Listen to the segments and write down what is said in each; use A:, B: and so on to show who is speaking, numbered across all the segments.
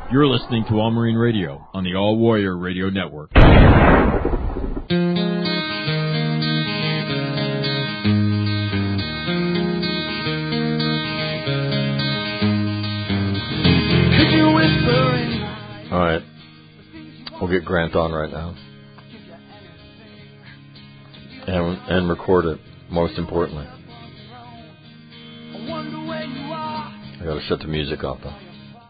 A: You're listening to All Marine Radio on the All Warrior Radio Network.
B: All right. We'll get Grant on right now. And record it, most importantly. I gotta shut the music off, though.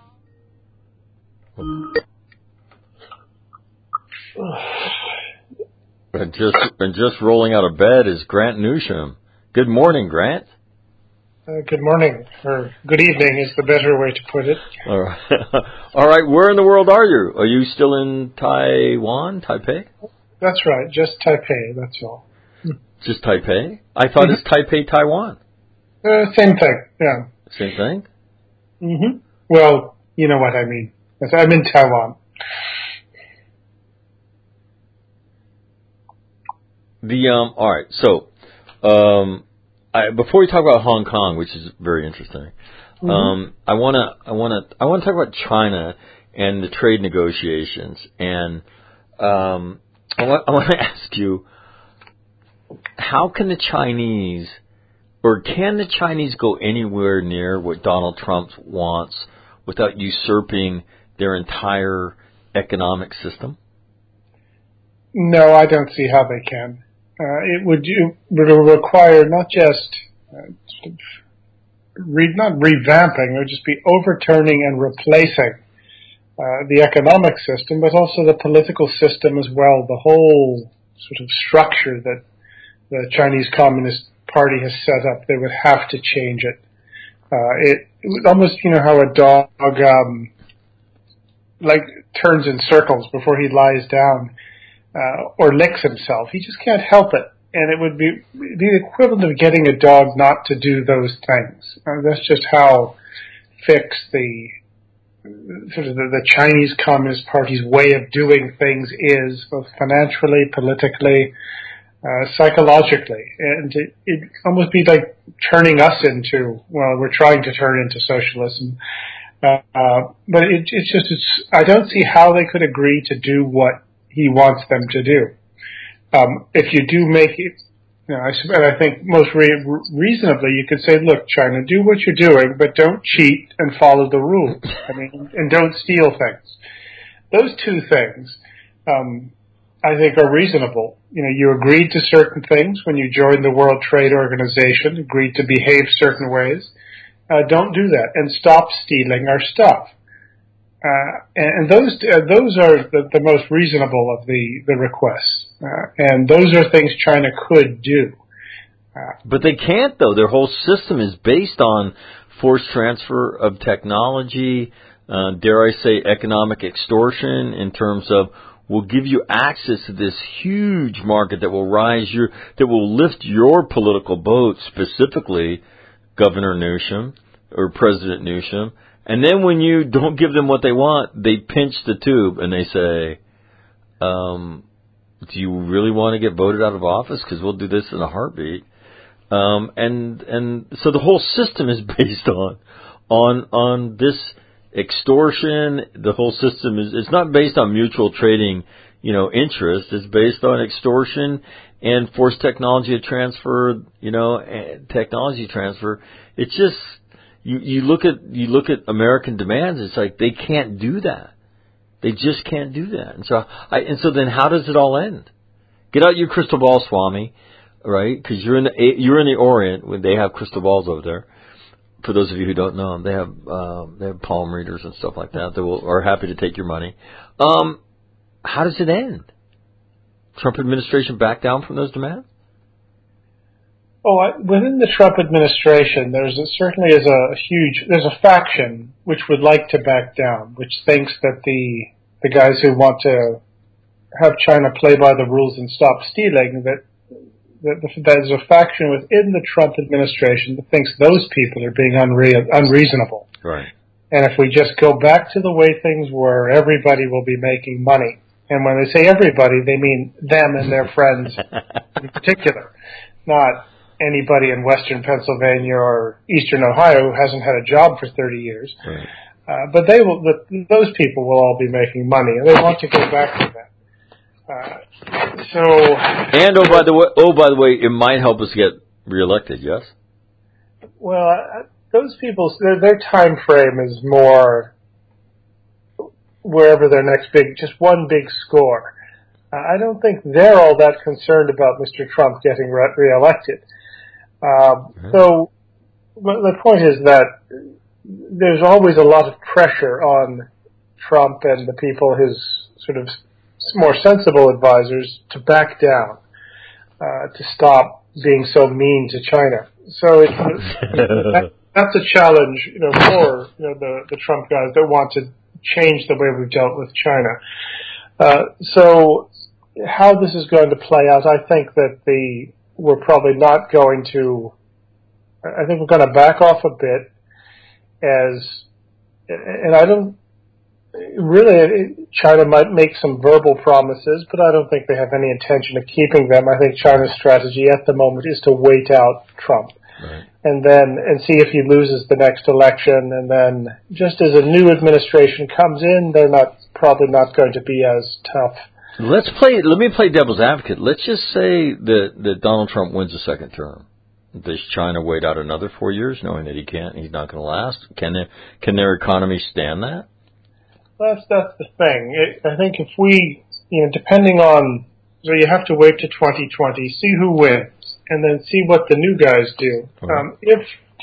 B: And just rolling out of bed is Grant Newsham. Good morning, Grant.
C: Good morning, or good evening is the better way to put it.
B: All right. All right, where in the world are you? Are you still in Taiwan, Taipei?
C: That's right, just Taipei, that's all.
B: Just Taipei? I thought it's Taipei, Taiwan.
C: Same thing, yeah.
B: Same thing?
C: Mm-hmm. Well, you know what I mean. I'm in Taiwan.
B: All right, so, before we talk about Hong Kong, which is very interesting, I want to talk about China and the trade negotiations, and I want to ask you, how can the Chinese, or can the Chinese go anywhere near what Donald Trump wants without usurping their entire economic system?
C: No, I don't see how they can. It would require not just not revamping, it would just be overturning and replacing the economic system, but also the political system as well. The whole sort of structure that the Chinese Communist Party has set up, they would have to change it. It almost, how a dog turns in circles before he lies down. Or licks himself. He just can't help it. And it would be the equivalent of getting a dog not to do those things. That's just how fixed the Chinese Communist Party's way of doing things is, both financially, politically, psychologically. And it almost be like turning us into, we're trying to turn into socialism. But I don't see how they could agree to do what he wants them to do. If you do make it, I think most reasonably you could say, look, China, do what you're doing, but don't cheat and follow the rules. And don't steal things. Those two things, I think, are reasonable. You agreed to certain things when you joined the World Trade Organization, agreed to behave certain ways. Don't do that, and stop stealing our stuff. And those are the most reasonable of the requests, and those are things China could do.
B: But they can't, though. Their whole system is based on forced transfer of technology, dare I say, economic extortion, in terms of we'll give you access to this huge market that will that will lift your political boat, specifically Governor Newsom or President Newsom. And then when you don't give them what they want, they pinch the tube and they say, do you really want to get voted out of office? Because we'll do this in a heartbeat. And so the whole system is based on this extortion. The whole system it's not based on mutual trading, interest. It's based on extortion and forced technology transfer, technology transfer. It's just, You look at American demands. It's like they can't do that. They just can't do that. And so then how does it all end? Get out your crystal ball, Swami, right? Because you're in the Orient when they have crystal balls over there. For those of you who don't know, they have palm readers and stuff like that are happy to take your money. How does it end? Trump administration back down from those demands?
C: Within the Trump administration, there's a faction which would like to back down, which thinks that the guys who want to have China play by the rules and stop stealing, that there's a faction within the Trump administration that thinks those people are being unreasonable.
B: Right.
C: And if we just go back to the way things were, everybody will be making money. And when they say everybody, they mean them and their friends in particular, not anybody in Western Pennsylvania or Eastern Ohio who hasn't had a job for 30 years.
B: Right.
C: But those people will all be making money, and they want to go back to that.
B: And by the way, it might help us get reelected. Yes.
C: Well, those people, their time frame is more wherever their next just one big score. I don't think they're all that concerned about Mr. Trump getting reelected. So the point is that there's always a lot of pressure on Trump and the people, his sort of more sensible advisors, to back down, to stop being so mean to China. So that's a challenge, for the Trump guys that want to change the way we've dealt with China. So how this is going to play out, I think that we're probably not going to. I think we're going to back off a bit, and I don't really. China might make some verbal promises, but I don't think they have any intention of keeping them. I think China's strategy at the moment is to wait out Trump.
B: Right. And
C: see if he loses the next election, and then just as a new administration comes in, they're probably not going to be as tough.
B: Let me play devil's advocate. Let's just say that Donald Trump wins a second term. Does China wait out another 4 years, knowing that he's not going to last? Can their economy stand that?
C: That's the thing. I think if we, depending on, so you have to wait to 2020, see who wins, and then see what the new guys do. If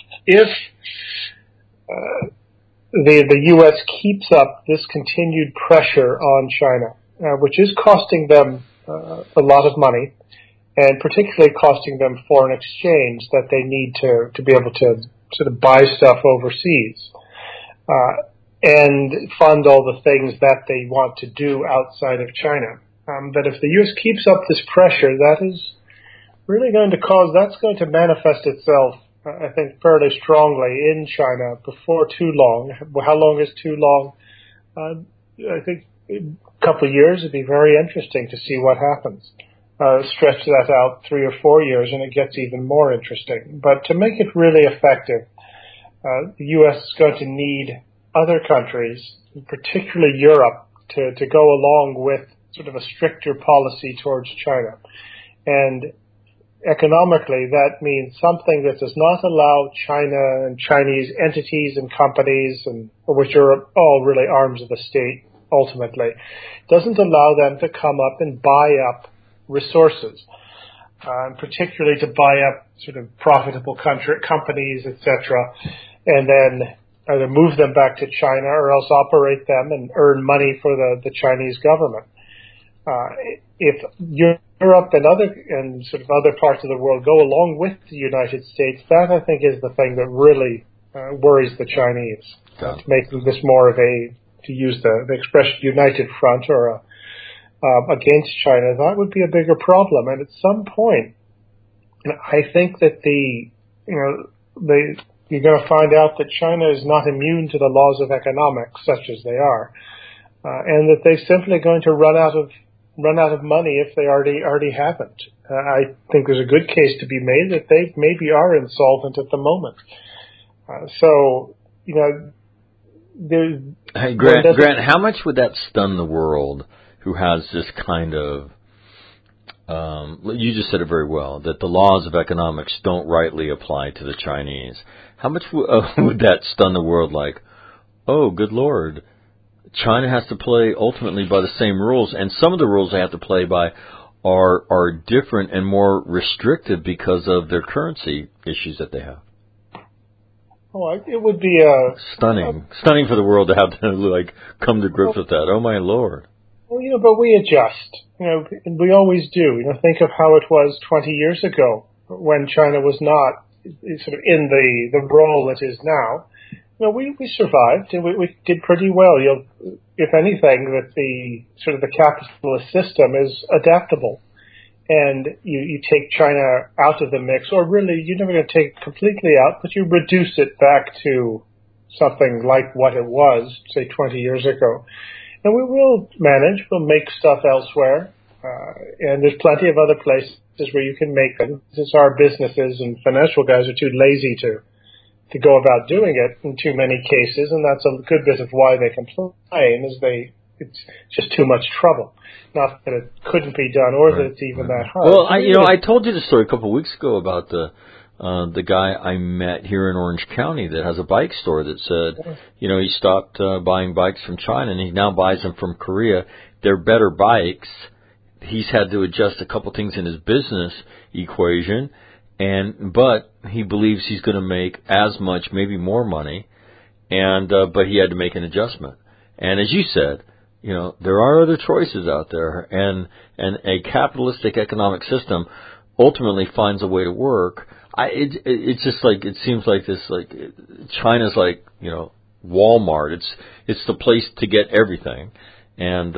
C: the U.S. keeps up this continued pressure on China, which is costing them a lot of money, and particularly costing them foreign exchange that they need to be able to sort of buy stuff overseas, and fund all the things that they want to do outside of China. That if the U.S. keeps up this pressure, that is really that's going to manifest itself, I think, fairly strongly in China before too long. How long is too long? I think a couple of years would be very interesting to see what happens. Stretch that out 3 or 4 years and it gets even more interesting. But to make it really effective, the U.S. is going to need other countries, particularly Europe, to go along with sort of a stricter policy towards China. And economically, that means something that does not allow China and Chinese entities and companies, which are all really arms of the state ultimately, doesn't allow them to come up and buy up resources, particularly to buy up sort of profitable companies, etc., and then either move them back to China or else operate them and earn money for the Chinese government. If Europe and sort of other parts of the world go along with the United States, that I think is the thing that really worries the Chinese, making this more of to use the expression, united front or against China. That would be a bigger problem. And at some point, I think that you're going to find out that China is not immune to the laws of economics, such as they are, and that they're simply going to run out of money if they already haven't. I think there's a good case to be made that they maybe are insolvent at the moment.
B: Hey, Grant, how much would that stun the world who has this kind of, you just said it very well, that the laws of economics don't rightly apply to the Chinese. How much would that stun the world, like, oh, good Lord, China has to play ultimately by the same rules, and some of the rules they have to play by are different and more restrictive because of their currency issues that they have.
C: Oh, it would be
B: stunning for the world to have to come to grips with that. Oh my Lord!
C: Well, but we adjust. And we always do. Think of how it was 20 years ago when China was not sort of in the role it is now. We survived and we did pretty well. If anything, that the sort of the capitalist system is adaptable, and you take China out of the mix, or really you're never going to take it completely out, but you reduce it back to something like what it was, say 20 years ago, and we will manage. We'll make stuff elsewhere, and there's plenty of other places where you can make them. Since our businesses and financial guys are too lazy to to go about doing it in too many cases, and that's a good bit of why they complain, is it's just too much trouble. Not that it couldn't be done, or that it's even that hard.
B: Well, I told you the story a couple of weeks ago about the guy I met here in Orange County that has a bike store that said, he stopped buying bikes from China and he now buys them from Korea. They're better bikes. He's had to adjust a couple things in his business equation, but he believes he's going to make as much, maybe more money, but he had to make an adjustment. And as you said, there are other choices out there, and a capitalistic economic system ultimately finds a way to work. It's just like, it seems like this, like China's like, Walmart. It's the place to get everything. And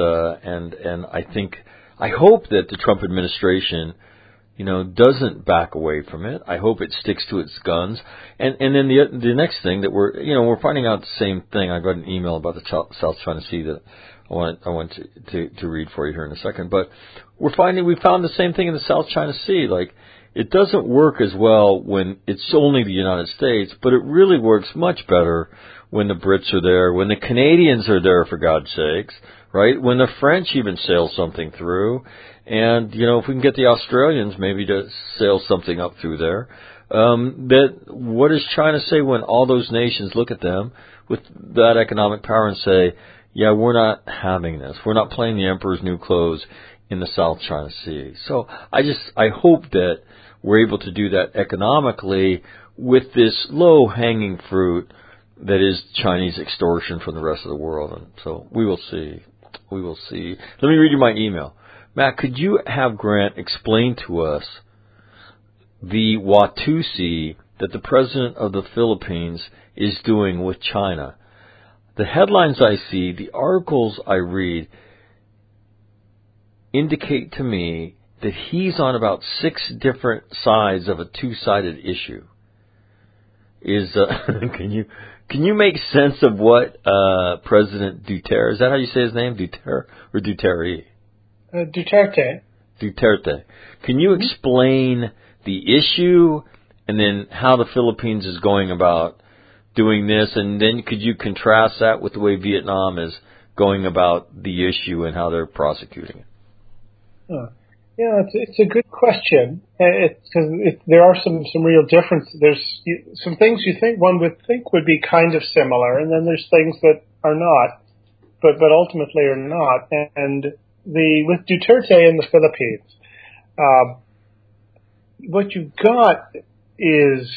B: I hope that the Trump administration, doesn't back away from it. I hope it sticks to its guns. And then the next thing that we're finding out the same thing. I got an email about the South China Sea that I want to read for you here in a second. But we found the same thing in the South China Sea. Like, it doesn't work as well when it's only the United States, but it really works much better when the Brits are there, when the Canadians are there, for God's sakes, right? When the French even sail something through. And, if we can get the Australians maybe to sail something up through there, what does China say when all those nations look at them with that economic power and say, yeah, we're not having this. We're not playing the emperor's new clothes in the South China Sea. So I hope that we're able to do that economically with this low-hanging fruit that is Chinese extortion from the rest of the world. And so we will see. We will see. Let me read you my email. Matt, could you have Grant explain to us the Watusi that the president of the Philippines is doing with China? The headlines I see, the articles I read, indicate to me that he's on about 6 different sides of a two-sided issue. Can you make sense of what President Duterte, is that how you say his name, Duterte or Duterte?
C: Duterte.
B: Duterte. Can you explain the issue and then how the Philippines is going about doing this, and then could you contrast that with the way Vietnam is going about the issue and how they're prosecuting it?
C: Yeah, it's a good question. There are some real differences. There's some things one would think would be kind of similar, and then there's things that are not, but ultimately are not. And with Duterte in the Philippines, what you've got is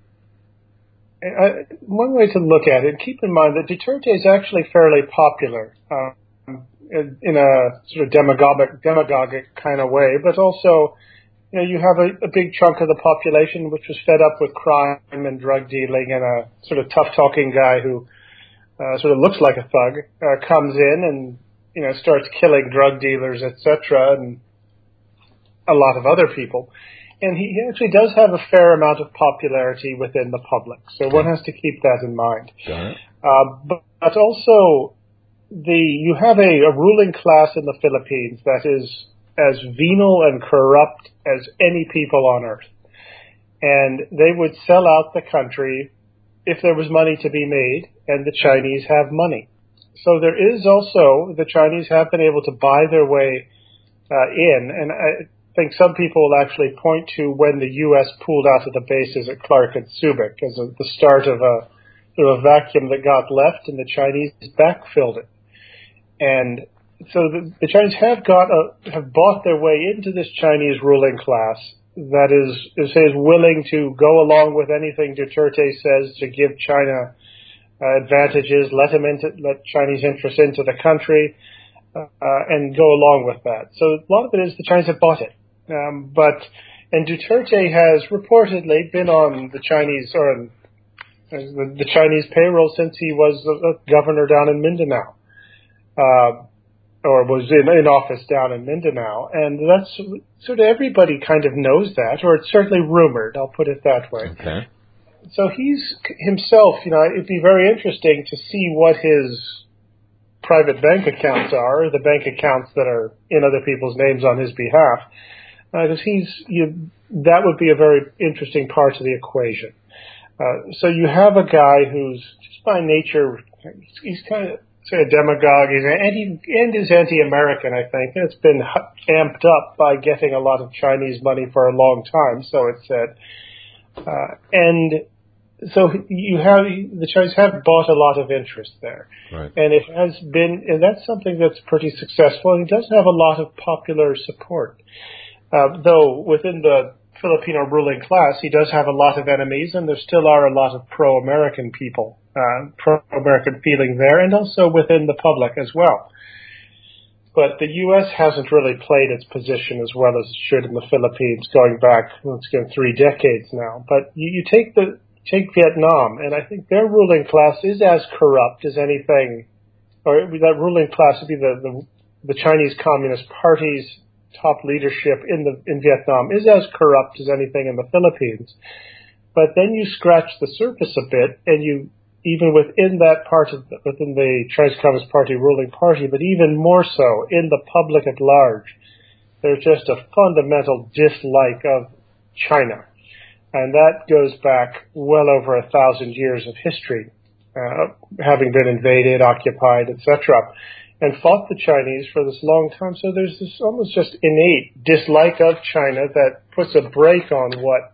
C: one way to look at it. Keep in mind that Duterte is actually fairly popular. In a sort of demagogic kind of way, but also, you have a big chunk of the population which was fed up with crime and drug dealing, and a sort of tough-talking guy who sort of looks like a thug comes in and starts killing drug dealers, etc., and a lot of other people. And he actually does have a fair amount of popularity within the public, so one has to keep that in mind. But also, you have a ruling class in the Philippines that is as venal and corrupt as any people on earth. And they would sell out the country if there was money to be made, and the Chinese have money. So there is also, the Chinese have been able to buy their way in, and I think some people will actually point to when the U.S. pulled out of the bases at Clark and Subic as the start of a vacuum that got left, and the Chinese backfilled it. And so the Chinese have bought their way into this Chinese ruling class that is willing to go along with anything Duterte says to give China advantages, let Chinese interests into the country, and go along with that. So a lot of it is the Chinese have bought it. And Duterte has reportedly been on the Chinese the Chinese payroll since he was a governor down in Mindanao. Or was in office down in Mindanao, and that's sort of everybody kind of knows that, or it's certainly rumored. I'll put it that way.
B: Okay.
C: So he's himself, it'd be very interesting to see what his private bank accounts are, or the bank accounts that are in other people's names on his behalf, because that would be a very interesting part of the equation. So you have a guy who's just by nature, he's kind of, say, a demagogue. He's anti-American, I think. And it's been amped up by getting a lot of Chinese money for a long time, so it's said. And so the Chinese have bought a lot of interest there.
B: Right.
C: And it has been, and that's something that's pretty successful. And he does have a lot of popular support. Though within the Filipino ruling class, he does have a lot of enemies, and there still are a lot of pro-American people, pro-American feeling there, and also within the public as well. But the U.S. hasn't really played its position as well as it should in the Philippines, going back, let's go 3 decades now. But you take Vietnam, and I think their ruling class is as corrupt as anything, or that ruling class would be the Chinese Communist Party's top leadership in Vietnam is as corrupt as anything in the Philippines. But then you scratch the surface a bit, and you, even within that part of within the Chinese Communist Party ruling party, but even more so in the public at large, there's just a fundamental dislike of China. And that goes back well over 1,000 years of history, having been invaded, occupied, etc., and fought the Chinese for this long time. So there's this almost just innate dislike of China that puts a brake on what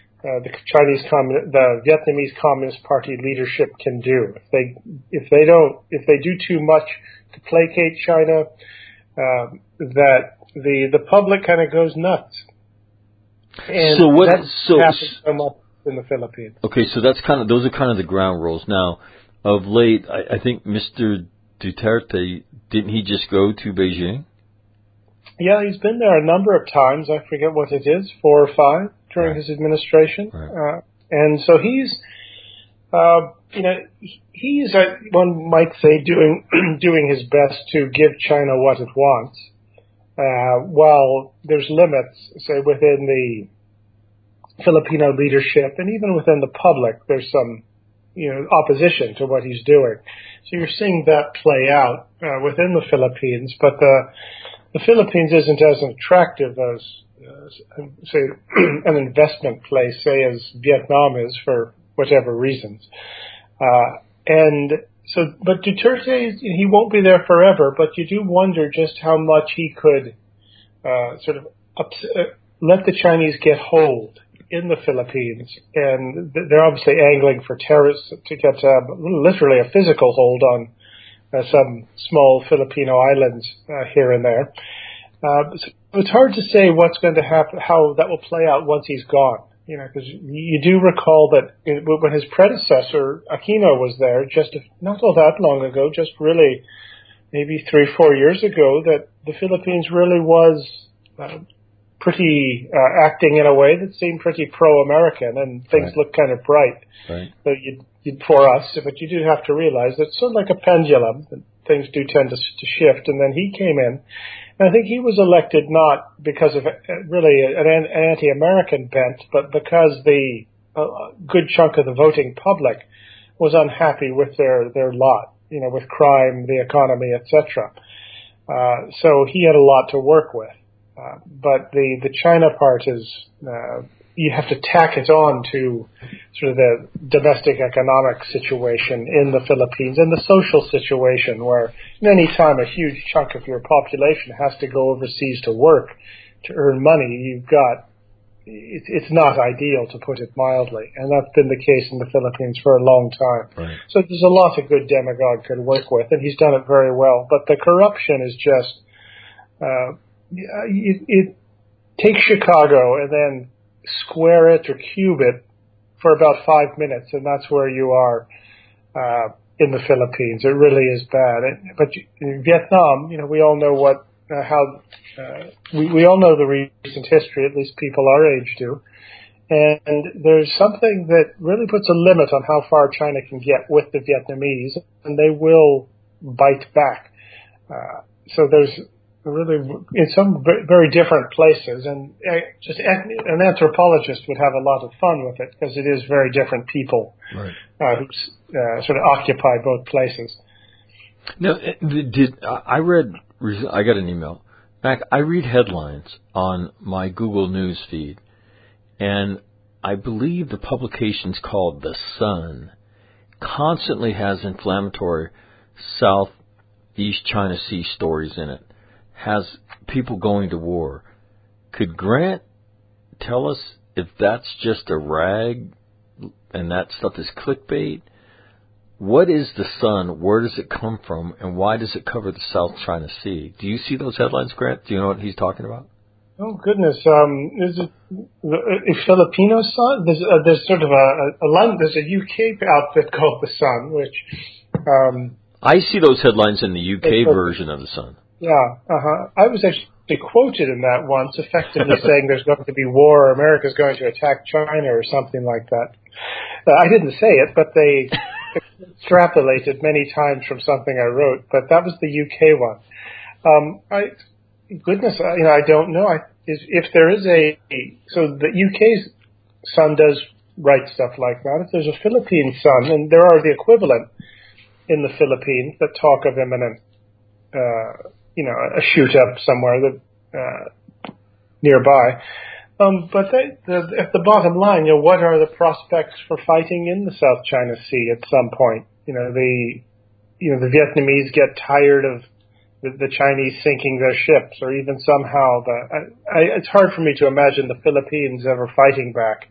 C: the Vietnamese Communist Party leadership can do. If they do too much to placate China, that the public kind of goes nuts. And happens so much in the Philippines.
B: Okay, so those are kind of the ground rules. Now, of late, I think Mr. Duterte, didn't he just go to Beijing?
C: Yeah, he's been there a number of times. I forget what it is, 4 or 5 during his administration.
B: Right.
C: And so he's one might say doing his best to give China what it wants. While there's limits, say within the Filipino leadership and even within the public, there's some opposition to what he's doing. So you're seeing that play out within the Philippines, but the Philippines isn't as attractive as, say, an investment place, say, as Vietnam is for whatever reasons. But Duterte, he won't be there forever, but you do wonder just how much he could let the Chinese get hold in the Philippines, and they're obviously angling for terrorists to get literally a physical hold on some small Filipino islands here and there. So it's hard to say what's going to happen, how that will play out once he's gone. Because you do recall that when his predecessor Aquino was there, just not all that long ago, just really maybe 3-4 years ago, that the Philippines really was pretty acting in a way that seemed pretty pro-American, and things looked kind of bright.
B: Right.
C: So for us, but you do have to realize that it's sort of like a pendulum, that things do tend to shift, and then he came in. And I think he was elected not because of really an anti-American bent, but because the good chunk of the voting public was unhappy with their lot, with crime, the economy, etc. So he had a lot to work with. But the China part is, you have to tack it on to sort of the domestic economic situation in the Philippines and the social situation, where any time a huge chunk of your population has to go overseas to work to earn money, it's not ideal, to put it mildly. And that's been the case in the Philippines for a long time.
B: Right.
C: So there's a lot a good demagogue could work with, and he's done it very well. But the corruption is just, take Chicago and then square it or cube it for about 5 minutes, and that's where you are in the Philippines. It really is bad. But in Vietnam, we all know we all know the recent history, at least people our age do. And there's something that really puts a limit on how far China can get with the Vietnamese, and they will bite back. So there's really, in some very different places, and just an anthropologist would have a lot of fun with it, because it is very different people who sort of occupy both places.
B: Now, I got an email. In fact, I read headlines on my Google News feed, and I believe the publication's called The Sun, constantly has inflammatory Southeast China Sea stories in it, has people going to war. Could Grant tell us if that's just a rag and that stuff is clickbait? What is The Sun? Where does it come from? And why does it cover the South China Sea? Do you see those headlines, Grant? Do you know what he's talking about?
C: Oh goodness! Is it a Filipino Sun? There's sort of there's a UK outfit called The Sun, which
B: I see those headlines in the UK version of The Sun.
C: Yeah, I was actually quoted in that once, effectively saying there's going to be war, or America's going to attack China, or something like that. I didn't say it, but they extrapolated many times from something I wrote. But that was the UK one. I don't know. If there is so the UK's Sun does write stuff like that. If there's a Philippine Sun, and there are the equivalent in the Philippines that talk of imminent, a shoot up somewhere that nearby. But at the bottom line, what are the prospects for fighting in the South China Sea at some point? The Vietnamese get tired of the Chinese sinking their ships, or even somehow it's hard for me to imagine the Philippines ever fighting back,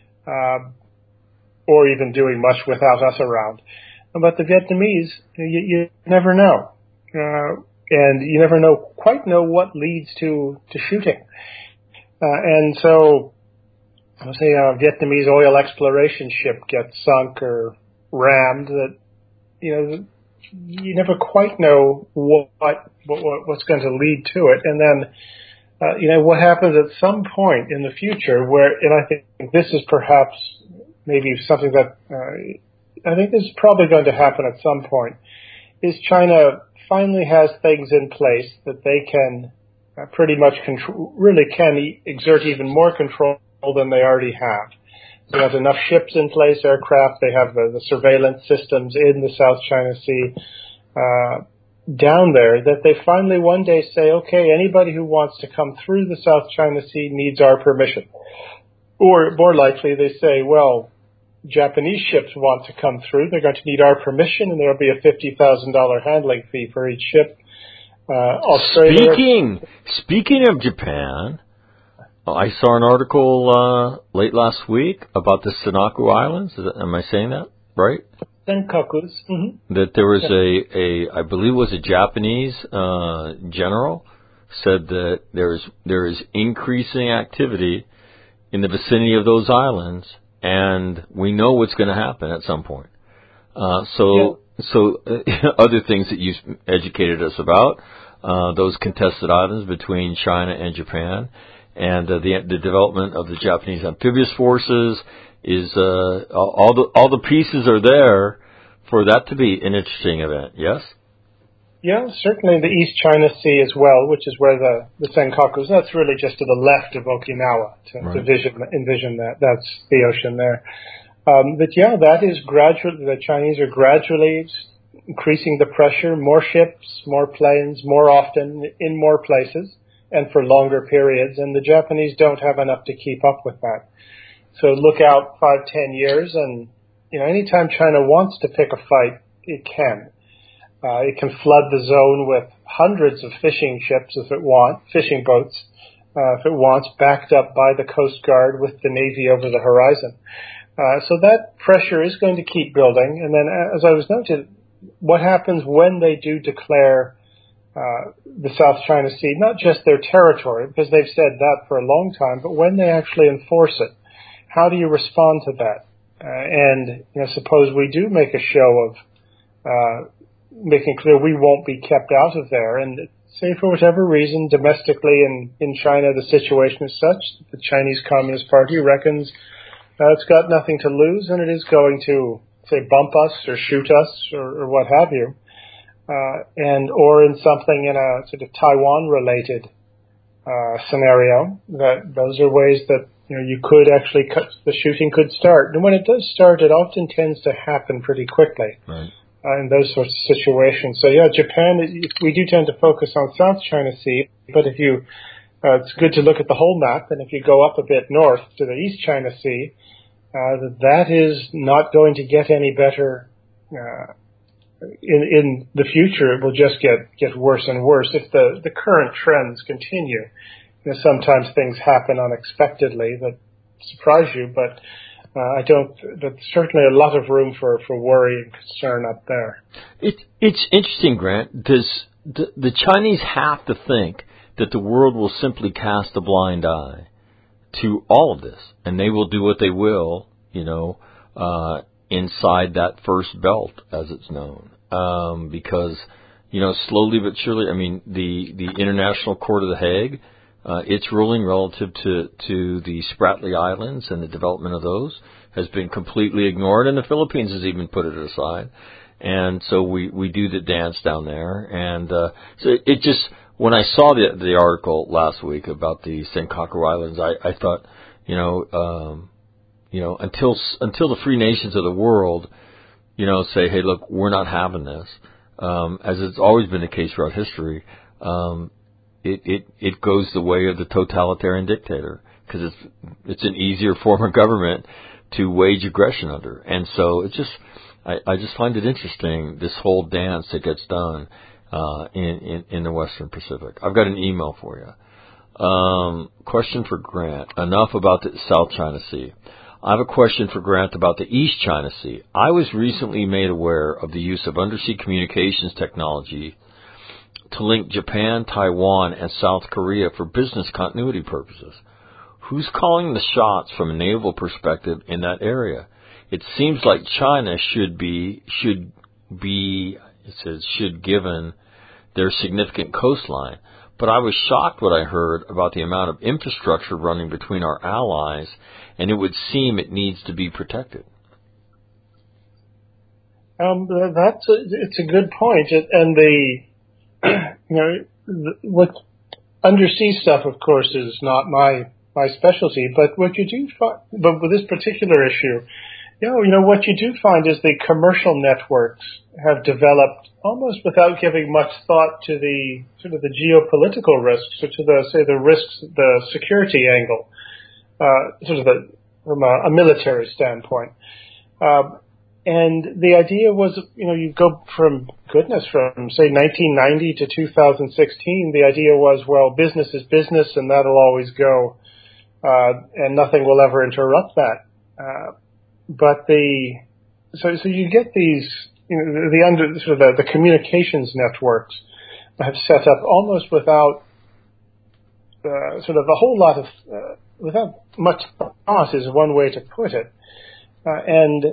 C: or even doing much without us around. But the Vietnamese, you never know, and you never quite know what leads to shooting. And so, I'll say a Vietnamese oil exploration ship gets sunk or rammed. That you never quite know what's going to lead to it. And then, what happens at some point in the future and I think this is perhaps maybe something that, I think this is probably going to happen at some point, is China finally has things in place that they can pretty much really can exert even more control than they already have. They have enough ships in place, aircraft. They have the surveillance systems in the South China Sea down there, that they finally one day say, okay, anybody who wants to come through the South China Sea needs our permission. Or more likely, they say, well, Japanese ships want to come through. They're going to need our permission, and there'll be a $50,000 handling fee for each ship.
B: Speaking of Japan, I saw an article late last week about the Senkaku Islands. Am I saying that right?
C: Senkakus. Mm-hmm.
B: That there was I believe it was a Japanese general said that there is increasing activity in the vicinity of those islands, and we know what's going to happen at some point. So other things that you educated us about, those contested islands between China and Japan, and the development of the Japanese amphibious forces is all the pieces are there for that to be an interesting event. Yes.
C: Yeah, certainly the East China Sea as well, which is where the Senkakus. That's really just to the left of Okinawa to envision that. That's the ocean there. That is gradually, the Chinese are gradually increasing the pressure, more ships, more planes, more often, in more places, and for longer periods, and the Japanese don't have enough to keep up with that. So look out 5-10 years, and anytime China wants to pick a fight, it can. It can flood the zone with hundreds of fishing ships fishing boats, if it wants, backed up by the Coast Guard with the Navy over the horizon. So that pressure is going to keep building. And then, as I was noted, what happens when they do declare the South China Sea, not just their territory, because they've said that for a long time, but when they actually enforce it, how do you respond to that? And suppose we do make a show of making clear we won't be kept out of there, and say for whatever reason, domestically in China, the situation is such that the Chinese Communist Party reckons it's got nothing to lose, and it is going to, say, bump us or shoot us or what have you, or in something in a sort of Taiwan-related scenario. That those are ways that you could actually the shooting could start, and when it does start, it often tends to happen pretty quickly.
B: Right.
C: In those sorts of situations. So Japan, we do tend to focus on South China Sea, but if you it's good to look at the whole map, and if you go up a bit north to the East China Sea, that is not going to get any better in the future. It will just get worse and worse if the current trends continue. Sometimes things happen unexpectedly that surprise you, but but certainly a lot of room for worry and concern up there.
B: It's interesting, Grant. Does the Chinese have to think that the world will simply cast a blind eye to all of this, and they will do what they will, inside that first belt, as it's known, because slowly but surely. I mean, the International Court of The Hague, its ruling relative to the Spratly Islands and the development of those has been completely ignored, and the Philippines has even put it aside. And so we do the dance down there, and so it just. When I saw the article last week about the Senkaku Islands, I thought, until the free nations of the world, say, hey, look, we're not having this, as it's always been the case throughout history, it goes the way of the totalitarian dictator, because it's an easier form of government to wage aggression under. And so I just find it interesting, this whole dance that gets done in the Western Pacific. I've got an email for you. Question for Grant. Enough about the South China Sea. I have a question for Grant about the East China Sea. I was recently made aware of the use of undersea communications technology to link Japan, Taiwan, and South Korea for business continuity purposes. Who's calling the shots from a naval perspective in that area? It seems like China should given their significant coastline. But I was shocked when I heard about the amount of infrastructure running between our allies, and it would seem it needs to be protected.
C: It's a good point, and what undersea stuff, of course, is not my specialty. But what you do, but with this particular issue, what you do find is the commercial networks have developed almost without giving much thought to the sort of the geopolitical risks, or to the risks, the security angle, from a military standpoint. And the idea was, you go from say 1990 to 2016, the idea was, well, business is business and that'll always go, and nothing will ever interrupt that. But so you get these, the communications networks have set up almost without a whole lot of, without much thought is one way to put it. And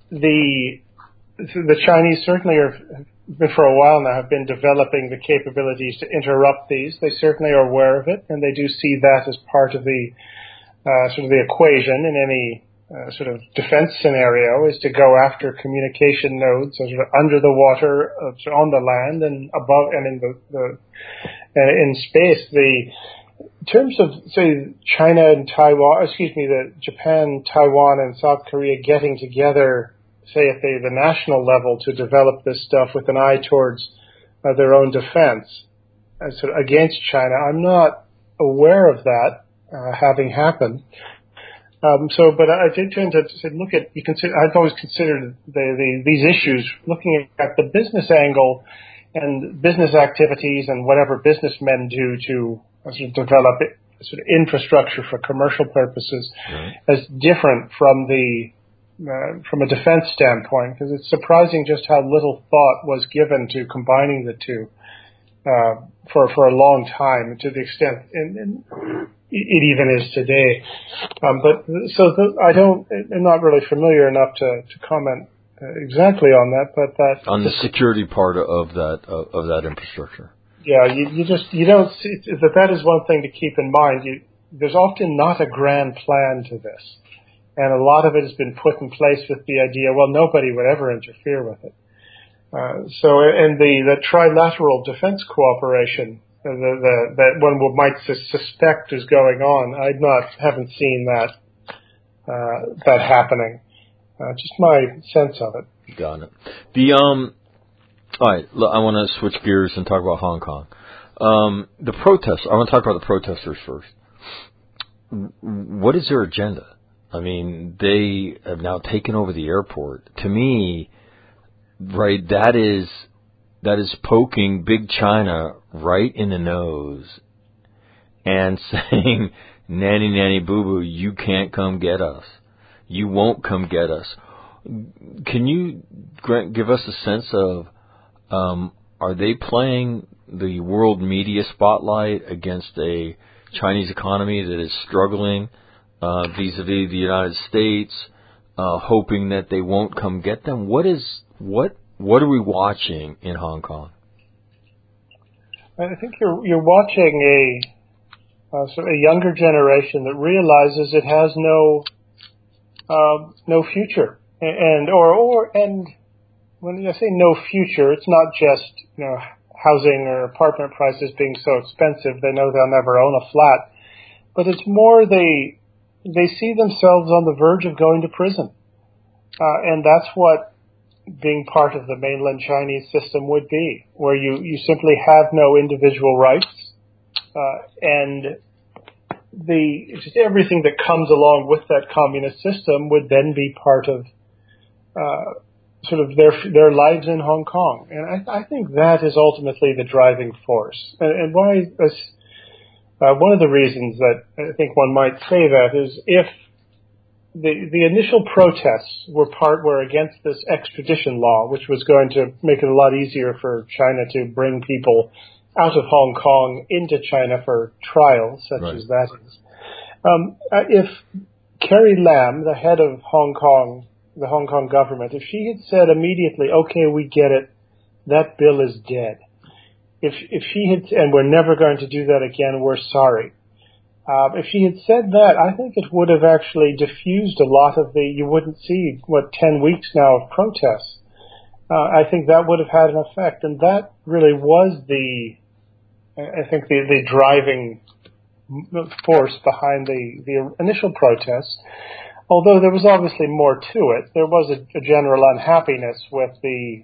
C: the Chinese certainly for a while now have been developing the capabilities to interrupt these. They certainly are aware of it, and they do see that as part of the the equation in any defense scenario, is to go after communication nodes under the water, on the land, and above, and in space. In terms of, say, China and Taiwan, the Japan, Taiwan, and South Korea getting together, say at the national level, to develop this stuff with an eye towards their own defense against China, I'm not aware of that having happened. But I did tend to look at, I've always considered these issues, looking at the business angle and business activities and whatever businessmen do to develop infrastructure for commercial purposes, as different from a defense standpoint, because it's surprising just how little thought was given to combining the two for a long time, to the extent and it even is today. I'm not really familiar enough to comment exactly on that, but that
B: on the security part of that infrastructure.
C: Yeah, you don't see that is one thing to keep in mind. There's often not a grand plan to this, and a lot of it has been put in place with the idea, well, nobody would ever interfere with it. And the trilateral defense cooperation that one might suspect is going on, haven't seen that happening. Just my sense of it.
B: Got it. All right, I want to switch gears and talk about Hong Kong. The protests. I want to talk about the protesters first. What is their agenda? I mean, they have now taken over the airport. To me, right, that is poking Big China right in the nose and saying, nanny, nanny, boo-boo, you can't come get us. You won't come get us. Can you give us a sense of, are they playing the world media spotlight against a Chinese economy that is struggling vis-a-vis the United States, hoping that they won't come get them? What are we watching in Hong Kong?
C: I think you're watching sort of a younger generation that realizes it has no future, and when I say no future, it's not just housing or apartment prices being so expensive they know they'll never own a flat, but it's more they see themselves on the verge of going to prison, and that's what being part of the mainland Chinese system would be, where you simply have no individual rights, and just everything that comes along with that communist system would then be part of sort of their lives in Hong Kong. And I think that is ultimately the driving force. And why one of the reasons that I think one might say that is if the initial protests were against this extradition law, which was going to make it a lot easier for China to bring people out of Hong Kong into China for trials, such as that is. If Carrie Lam, the head of the Hong Kong government, if she had said immediately, okay, we get it, that bill is dead. If she had, and we're never going to do that again, we're sorry. If she had said that, I think it would have actually diffused a lot of you wouldn't see, 10 weeks now of protests. I think that would have had an effect, and that really was the driving force behind the initial protests. Although there was obviously more to it, there was a general unhappiness with the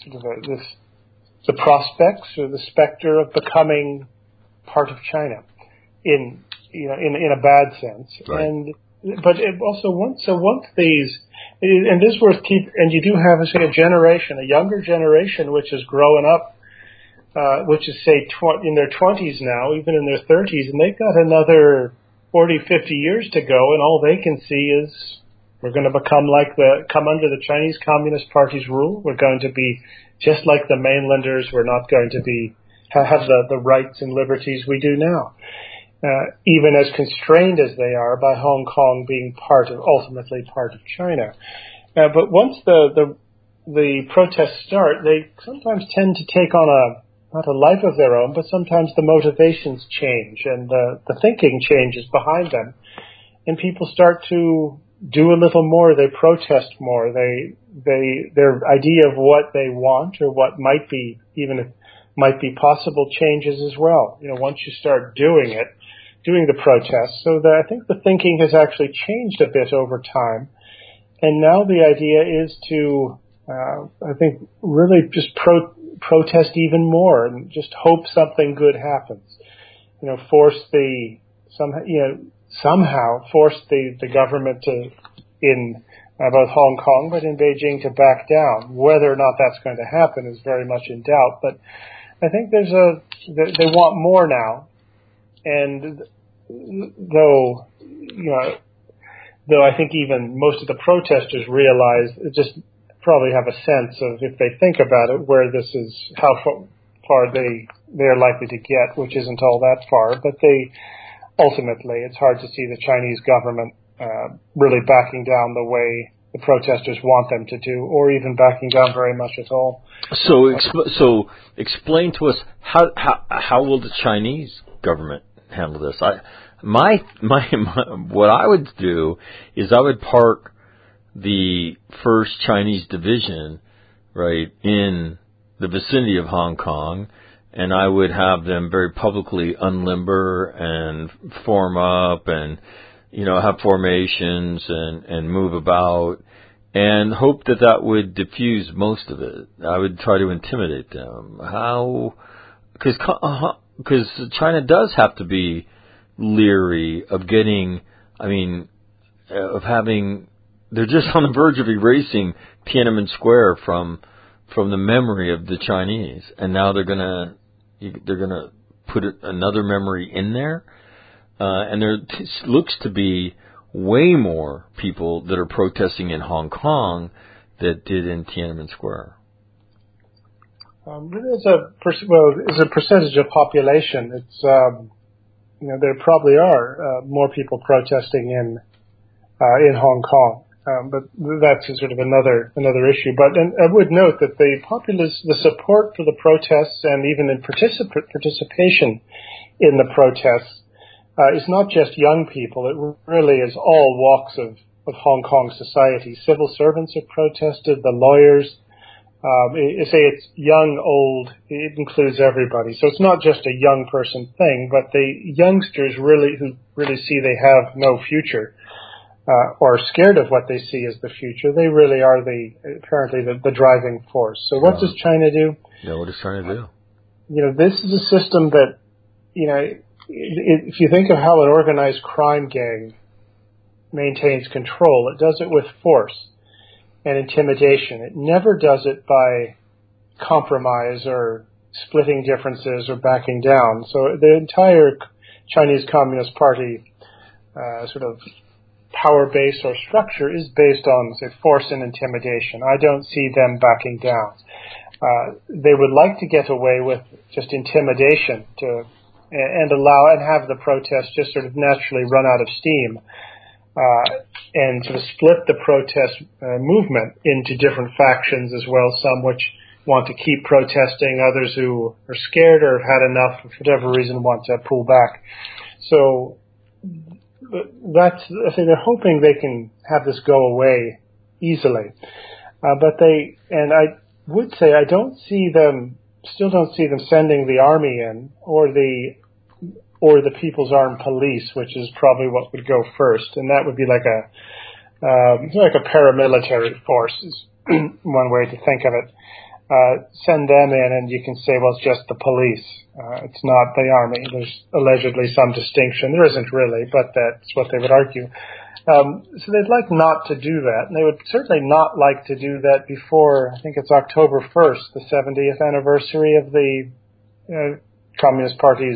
C: prospects or the specter of becoming part of China in a bad sense.
B: Right.
C: But it also once these, and this worth and you do have a younger generation which is growing up, which is say in their 20s now, even in their 30s, and they've got another 40, 50 years to go, and all they can see is we're going to come under the Chinese Communist Party's rule. We're going to be just like the mainlanders. We're not going to have the rights and liberties we do now. Even as constrained as they are by Hong Kong being ultimately part of China. But once the protests start, they sometimes tend to take on not a life of their own, but sometimes the motivations change and the thinking changes behind them. And people start to do a little more, they protest more, their idea of what they want or what might be possible changes as well. Once you start doing the protests. So I think the thinking has actually changed a bit over time. And now the idea is to, I think, really just protest even more and just hope something good happens. Somehow force the government in both Hong Kong but in Beijing to back down. Whether or not that's going to happen is very much in doubt. But I think they want more now. And though I think even most of the protesters realize, just probably have a sense of, if they think about it, where this is, how far they're likely to get, which isn't all that far. But ultimately, it's hard to see the Chinese government really backing down the way the protesters want them to do, or even backing down very much at all.
B: So explain to us how will the Chinese government handle this? What I would do is I would park the first Chinese division right in the vicinity of Hong Kong, and I would have them very publicly unlimber and form up and have formations and move about, and hope that would diffuse most of it. I would try to intimidate them. Because because China does have to be leery of getting, of having, they're just on the verge of erasing Tiananmen Square from the memory of the Chinese, and now they're gonna put another memory in there, and there looks to be way more people that are protesting in Hong Kong that did in Tiananmen Square.
C: As a percentage of population, it's there probably are more people protesting in Hong Kong, but that's sort of another issue. But I would note that the support for the protests and even in participation in the protests is not just young people. It really is all walks of Hong Kong society. Civil servants have protested, the lawyers. You say it's young, old, it includes everybody. So it's not just a young person thing, but the youngsters who really see they have no future, or are scared of what they see as the future, they really are apparently the driving force. So what does China do?
B: Yeah, what does China do?
C: This is a system that, if you think of how an organized crime gang maintains control, it does it with force and intimidation. It never does it by compromise or splitting differences or backing down. So the entire Chinese Communist Party sort of power base or structure is based on, say, force and intimidation. I don't see them backing down. They would like to get away with just intimidation and have the protests just sort of naturally run out of steam. And sort of split the protest movement into different factions as well, some which want to keep protesting, others who are scared or have had enough, for whatever reason, want to pull back. So I think they're hoping they can have this go away easily. But I would say I still don't see them sending the army in or the People's Armed Police, which is probably what would go first, and that would be like a paramilitary force is one way to think of it. Send them in, and you can say, well, it's just the police. It's not the army. There's allegedly some distinction. There isn't really, but that's what they would argue. So they'd like not to do that, and they would certainly not like to do that before, I think it's October 1st, the 70th anniversary of the Communist Party's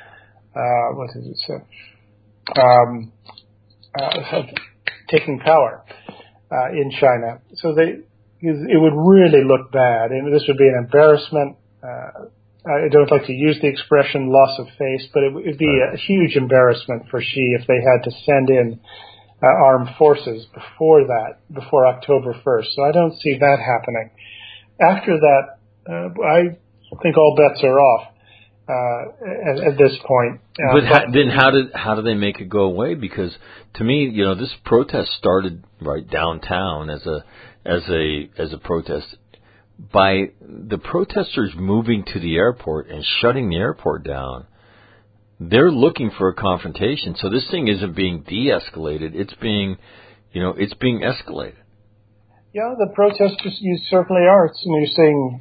C: taking power in China. So it would really look bad, and this would be an embarrassment. I don't like to use the expression loss of face, but it would be a huge embarrassment for Xi if they had to send in armed forces before October 1st. So I don't see that happening. After that, I think all bets are off. At this point,
B: but then how do they make it go away? Because to me, this protest started right downtown as a protest by the protesters moving to the airport and shutting the airport down. They're looking for a confrontation. So this thing isn't being de-escalated; it's being escalated.
C: Yeah, the protesters, you certainly are. You're saying.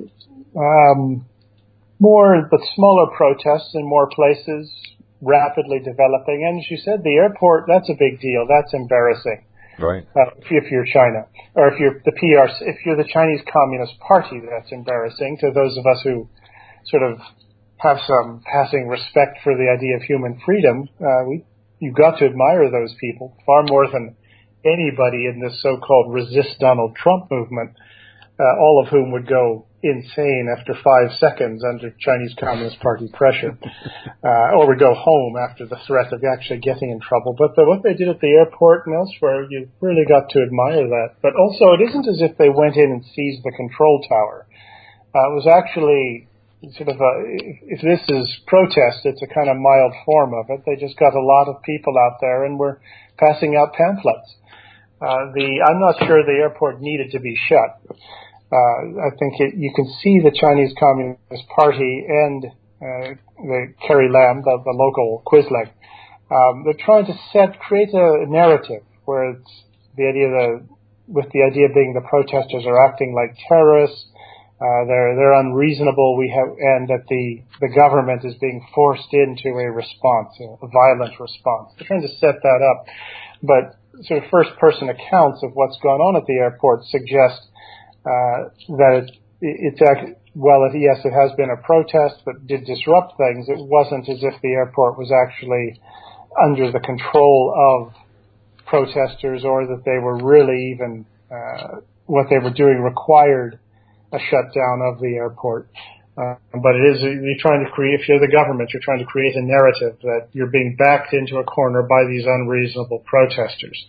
C: More but smaller protests in more places, rapidly developing. And as you said, the airport, that's a big deal. That's embarrassing.
B: Right.
C: If you're China. Or if you're the Chinese Communist Party, that's embarrassing to those of us who sort of have some passing respect for the idea of human freedom. You've got to admire those people far more than anybody in this so-called resist Donald Trump movement, all of whom would go insane after 5 seconds under Chinese Communist Party pressure, or would go home after the threat of actually getting in trouble. But what they did at the airport and elsewhere, you really got to admire that. But also, it isn't as if they went in and seized the control tower. It was actually sort of if this is protest, it's a kind of mild form of it. They just got a lot of people out there and were passing out pamphlets. I'm not sure the airport needed to be shut. I think you can see the Chinese Communist Party and the Carrie Lam, the local Quisling. They're trying to create a narrative where it's the idea being the protesters are acting like terrorists, They're unreasonable. And that the government is being forced into a response, a violent response. They're trying to set that up, but sort of first-person accounts of what's going on at the airport suggest that yes, it has been a protest that did disrupt things. It wasn't as if the airport was actually under the control of protesters, or that they were really even what they were doing required a shutdown of the airport. But you're trying to create, if you're the government, you're trying to create a narrative that you're being backed into a corner by these unreasonable protesters.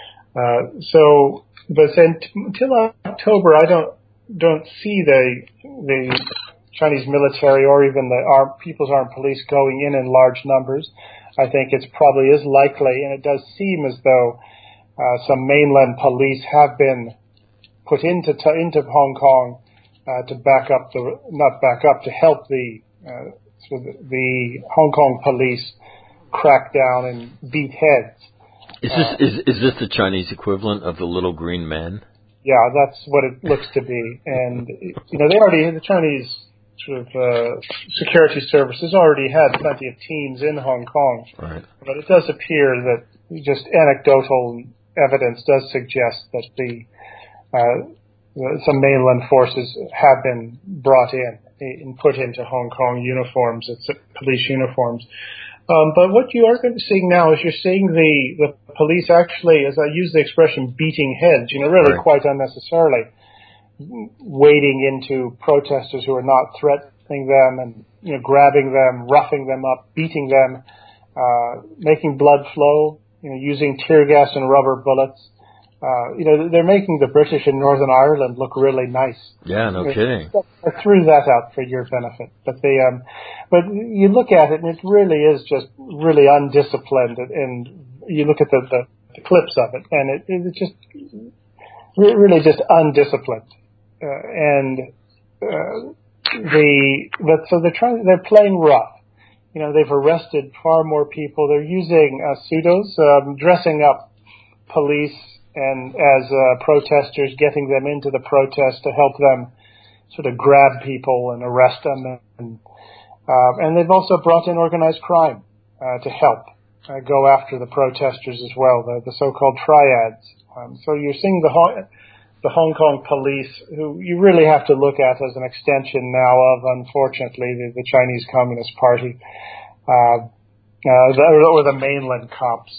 C: But then until October, I don't see the Chinese military or even the People's Armed Police going in large numbers. I think it's probably is likely, and it does seem as though some mainland police have been put into Hong Kong to help the Hong Kong police crack down and beat heads.
B: Is this the Chinese equivalent of the little green men?
C: Yeah, that's what it looks to be. And the Chinese sort of security services already had plenty of teams in Hong Kong.
B: Right.
C: But it does appear that just anecdotal evidence does suggest that some mainland forces have been brought in and put into Hong Kong uniforms, police uniforms. But what you are seeing now is you're seeing the police actually, as I use the expression, beating heads, really quite unnecessarily, wading into protesters who are not threatening them and, grabbing them, roughing them up, beating them, making blood flow, using tear gas and rubber bullets. They're making the British in Northern Ireland look really nice.
B: Yeah, no kidding.
C: I threw that out for your benefit, but but you look at it and it really is just really undisciplined. And you look at the clips of it, and it's just really just undisciplined. So they're playing rough. They've arrested far more people. They're using pseudos, dressing up police and as protesters, getting them into the protest to help them sort of grab people and arrest them. And they've also brought in organized crime to help go after the protesters as well, the so-called triads. So you're seeing the Hong Kong police, who you really have to look at as an extension now of, unfortunately, the Chinese Communist Party, or the mainland cops.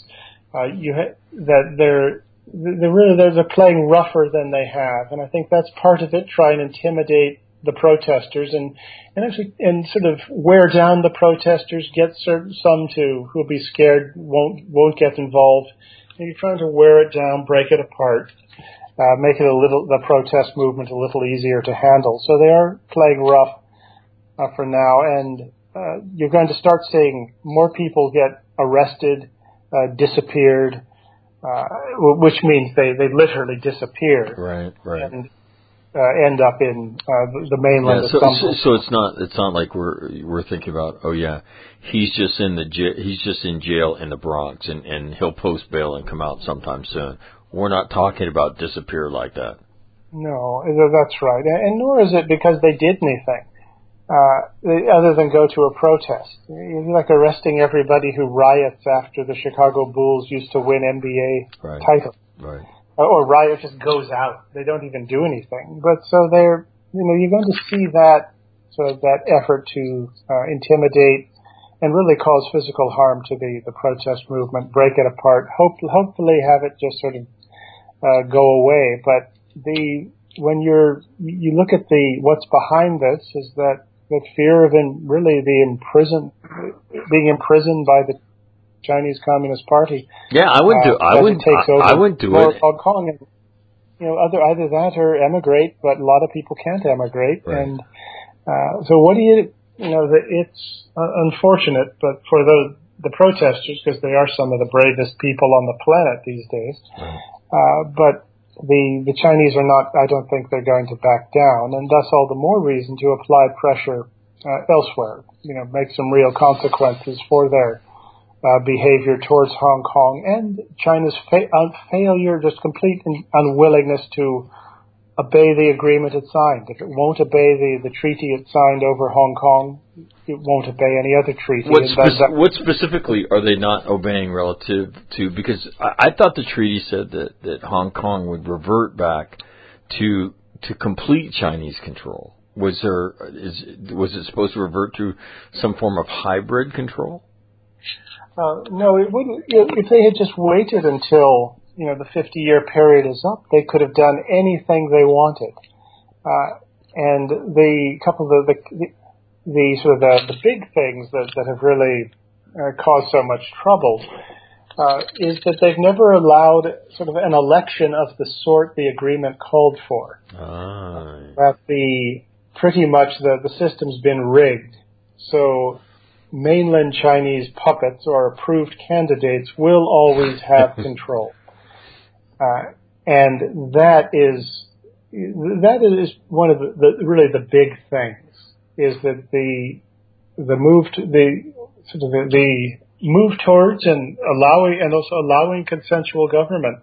C: They're playing rougher than they have, and I think that's part of it. Try and intimidate the protesters and sort of wear down the protesters. Get some who'll be scared, won't get involved. And you're trying to wear it down, break it apart, make the protest movement a little easier to handle. So they are playing rough for now, and you're going to start seeing more people get arrested, disappeared. Which means they literally disappear,
B: right,
C: and end up in the mainland.
B: Yeah, so it's not like we're thinking about, oh yeah, he's just in jail in the Bronx and he'll post bail and come out sometime soon. We're not talking about disappear like that.
C: No, that's right, and nor is it because they did anything other than go to a protest. You're like arresting everybody who riots after the Chicago Bulls used to win NBA titles.
B: Right.
C: Or riot just goes out. They don't even do anything. But so you're going to see that effort to intimidate and really cause physical harm to the protest movement, break it apart, hopefully have it just sort of go away. But when you look at what's behind this is that the fear of being imprisoned by the Chinese Communist Party.
B: Yeah, I wouldn't do it.
C: Hong Kong, and either that or emigrate. But a lot of people can't emigrate,
B: right.
C: And so what do it's unfortunate, but for the protesters, because they are some of the bravest people on the planet these days.
B: Right.
C: But the Chinese are not. I don't think they're going to back down, and thus all the more reason to apply pressure elsewhere. Make some real consequences for their behavior towards Hong Kong and China's failure, just complete unwillingness to obey the agreement it signed. If it won't obey the treaty it signed over Hong Kong, it won't obey any other treaty.
B: What specifically are they not obeying relative to? Because I thought the treaty said that Hong Kong would revert back to complete Chinese control. Was it supposed to revert to some form of hybrid control?
C: No, it wouldn't. If they had just waited until the 50-year period is up, they could have done anything they wanted. And the couple of the big things that have really caused so much trouble is that they've never allowed sort of an election of the sort the agreement called for. That pretty much the system's been rigged. So mainland Chinese puppets or approved candidates will always have control. And that is one of the big things, is that the move towards and allowing consensual government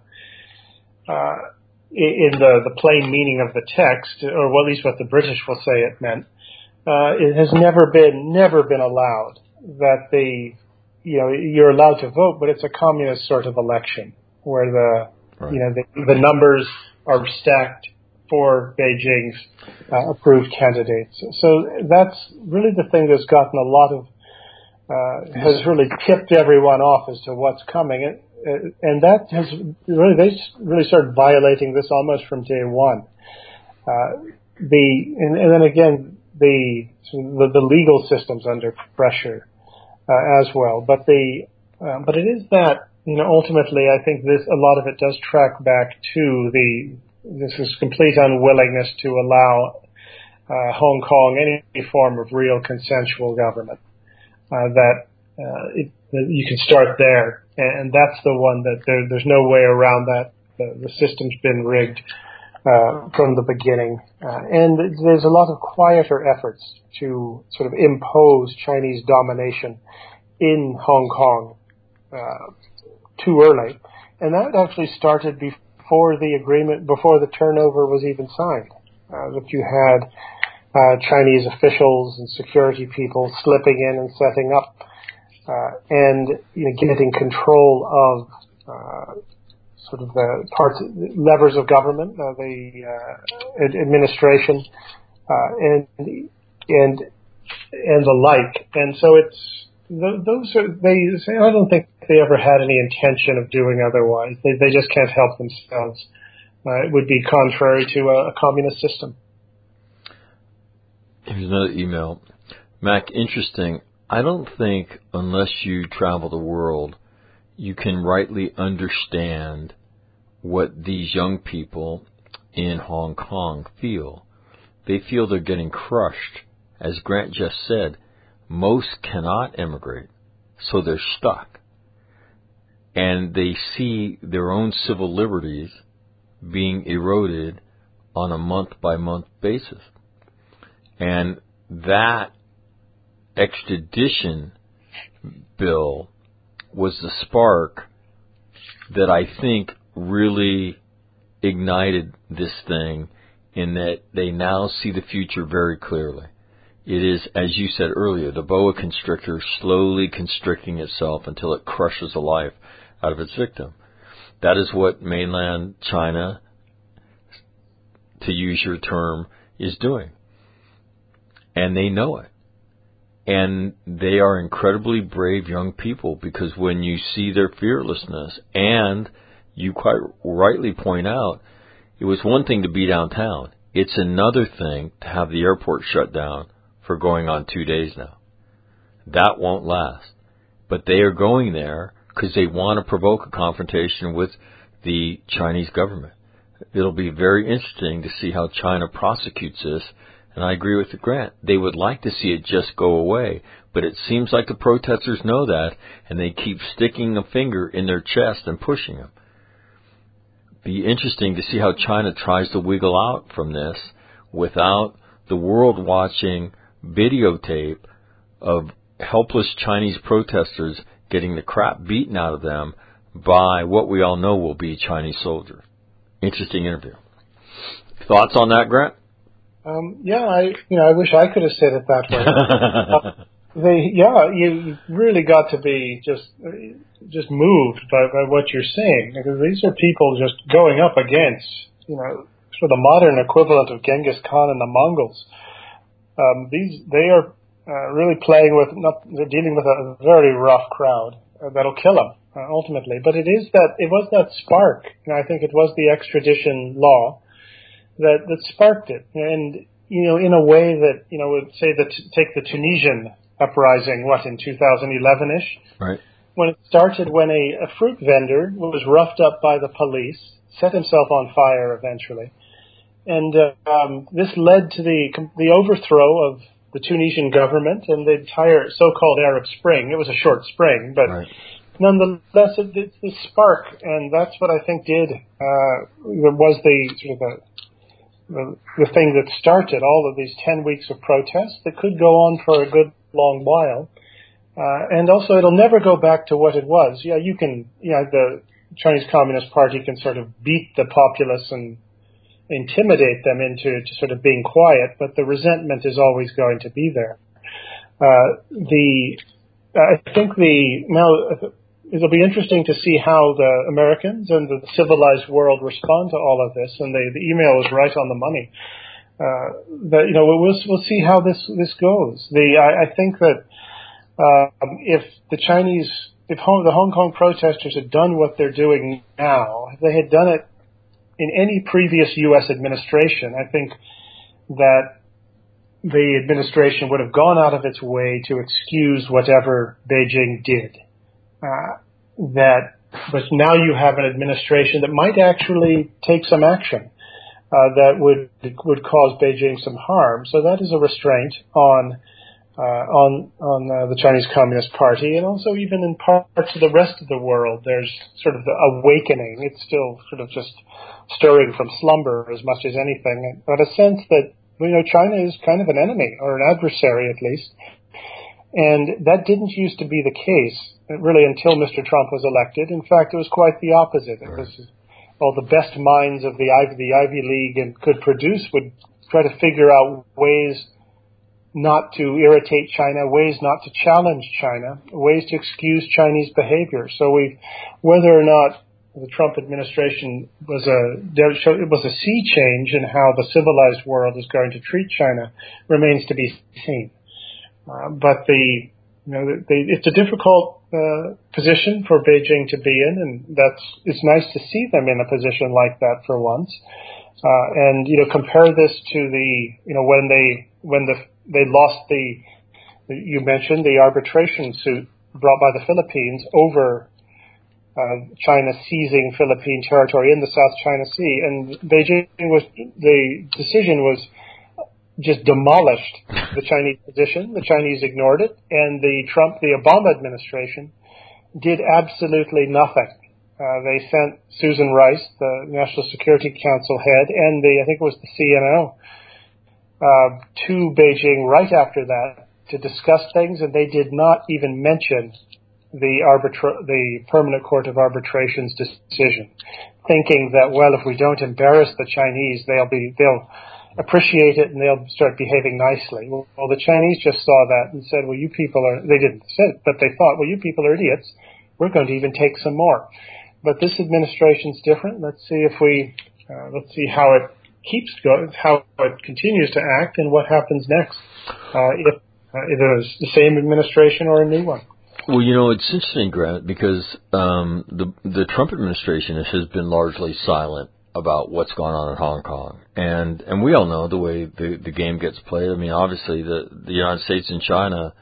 C: in the plain meaning of the text, or at least what the British will say it meant, it has never been allowed. That you're allowed to vote, but it's a communist sort of election where the numbers are stacked for Beijing's approved candidates. So that's really the thing that's gotten a lot of has really tipped everyone off as to what's coming, and that has they really started violating this almost from day one. And then again the legal system's under pressure as well, but it is that ultimately I think a lot of it does track back to this is complete unwillingness to allow Hong Kong any form of real consensual government. That you can start there, and that's the one that there's no way around that. The system's been rigged from the beginning, and there's a lot of quieter efforts to sort of impose Chinese domination in Hong Kong too early, and that actually started before the agreement, before the turnover was even signed. That you had Chinese officials and security people slipping in and setting up, and getting control of sort of the levers of government, the administration, and the like. And so I don't think they ever had any intention of doing otherwise. They just can't help themselves. It would be contrary to a communist system.
B: Here's another email. Mac, interesting. I don't think unless you travel the world, you can rightly understand what these young people in Hong Kong feel. They feel they're getting crushed. As Grant just said, most cannot emigrate, so they're stuck. And they see their own civil liberties being eroded on a month-by-month basis. And that extradition bill was the spark that I think really ignited this thing, in that they now see the future very clearly. It is, as you said earlier, the boa constrictor slowly constricting itself until it crushes the life out of its victim. That is what mainland China, to use your term, is doing. And they know it. And they are incredibly brave young people, because when you see their fearlessness, and you quite rightly point out, it was one thing to be downtown. It's another thing to have the airport shut down for going on 2 days now. That won't last. But they are going there because they want to provoke a confrontation with the Chinese government. It'll be very interesting to see how China prosecutes this. And I agree with the Grant. They would like to see it just go away, but it seems like the protesters know that, and they keep sticking a finger in their chest and pushing them. Be interesting to see how China tries to wiggle out from this without the world watching videotape of helpless Chinese protesters getting the crap beaten out of them by what we all know will be Chinese soldiers. Interesting interview. Thoughts on that, Grant?
C: Yeah, I wish I could have said it that way. You really got to be just moved by what you're saying, because these are people just going up against, sort of the modern equivalent of Genghis Khan and the Mongols. They are really they're dealing with a very rough crowd that'll kill them ultimately. But it was that spark, and I think it was the extradition law that sparked it. And in a way that would say that take the Tunisian uprising, in 2011-ish,
B: right?
C: When it started, when a fruit vendor was roughed up by the police, set himself on fire eventually, and this led to the overthrow of the Tunisian government and the entire so-called Arab Spring. It was a short spring, but
B: right.
C: Nonetheless, it's the spark, and that's what I think was the sort of the thing that started all of these 10 weeks of protests that could go on for a good long while. And also, it'll never go back to what it was. Yeah, the Chinese Communist Party can sort of beat the populace and intimidate them into sort of being quiet, but the resentment is always going to be there. I think it'll be interesting to see how the Americans and the civilized world respond to all of this. And the email is right on the money. We'll see how this goes. I think that if the Hong Kong protesters had done what they're doing now, if they had done it in any previous U.S. administration, I think that the administration would have gone out of its way to excuse whatever Beijing did. But now you have an administration that might actually take some action that would cause Beijing some harm. So that is a restraint on the Chinese Communist Party, and also even in parts of the rest of the world, there's sort of the awakening. It's still sort of just stirring from slumber as much as anything, but a sense that China is kind of an enemy, or an adversary at least. And that didn't used to be the case, really, until Mr. Trump was elected. In fact, it was quite the opposite. It was all the best minds of the Ivy League and could produce would try to figure out ways not to irritate China, ways not to challenge China, ways to excuse Chinese behavior. So whether or not the Trump administration was a sea change in how the civilized world is going to treat China remains to be seen. But it's a difficult position for Beijing to be in, and it's nice to see them in a position like that for once. And compare this to when they lost you mentioned the arbitration suit brought by the Philippines over China seizing Philippine territory in the South China Sea, and the decision was just demolished the Chinese position. The Chinese ignored it, and the Obama administration did absolutely nothing. They sent Susan Rice, the National Security Council head, and I think it was the CNO, to Beijing right after that to discuss things, and they did not even mention the Permanent Court of Arbitration's decision, thinking that, well, if we don't embarrass the Chinese, they'll appreciate it and they'll start behaving nicely. Well, the Chinese just saw that and said, well, you people they didn't say it, but they thought, well, you people are idiots. We're going to even take some more. But this administration's different. Let's see how it keeps going, how it continues to act, and what happens next, if it's the same administration or a new one.
B: Well, it's interesting, Grant, because the Trump administration has been largely silent about what's going on in Hong Kong, and we all know the way the game gets played. I mean, obviously, the United States and China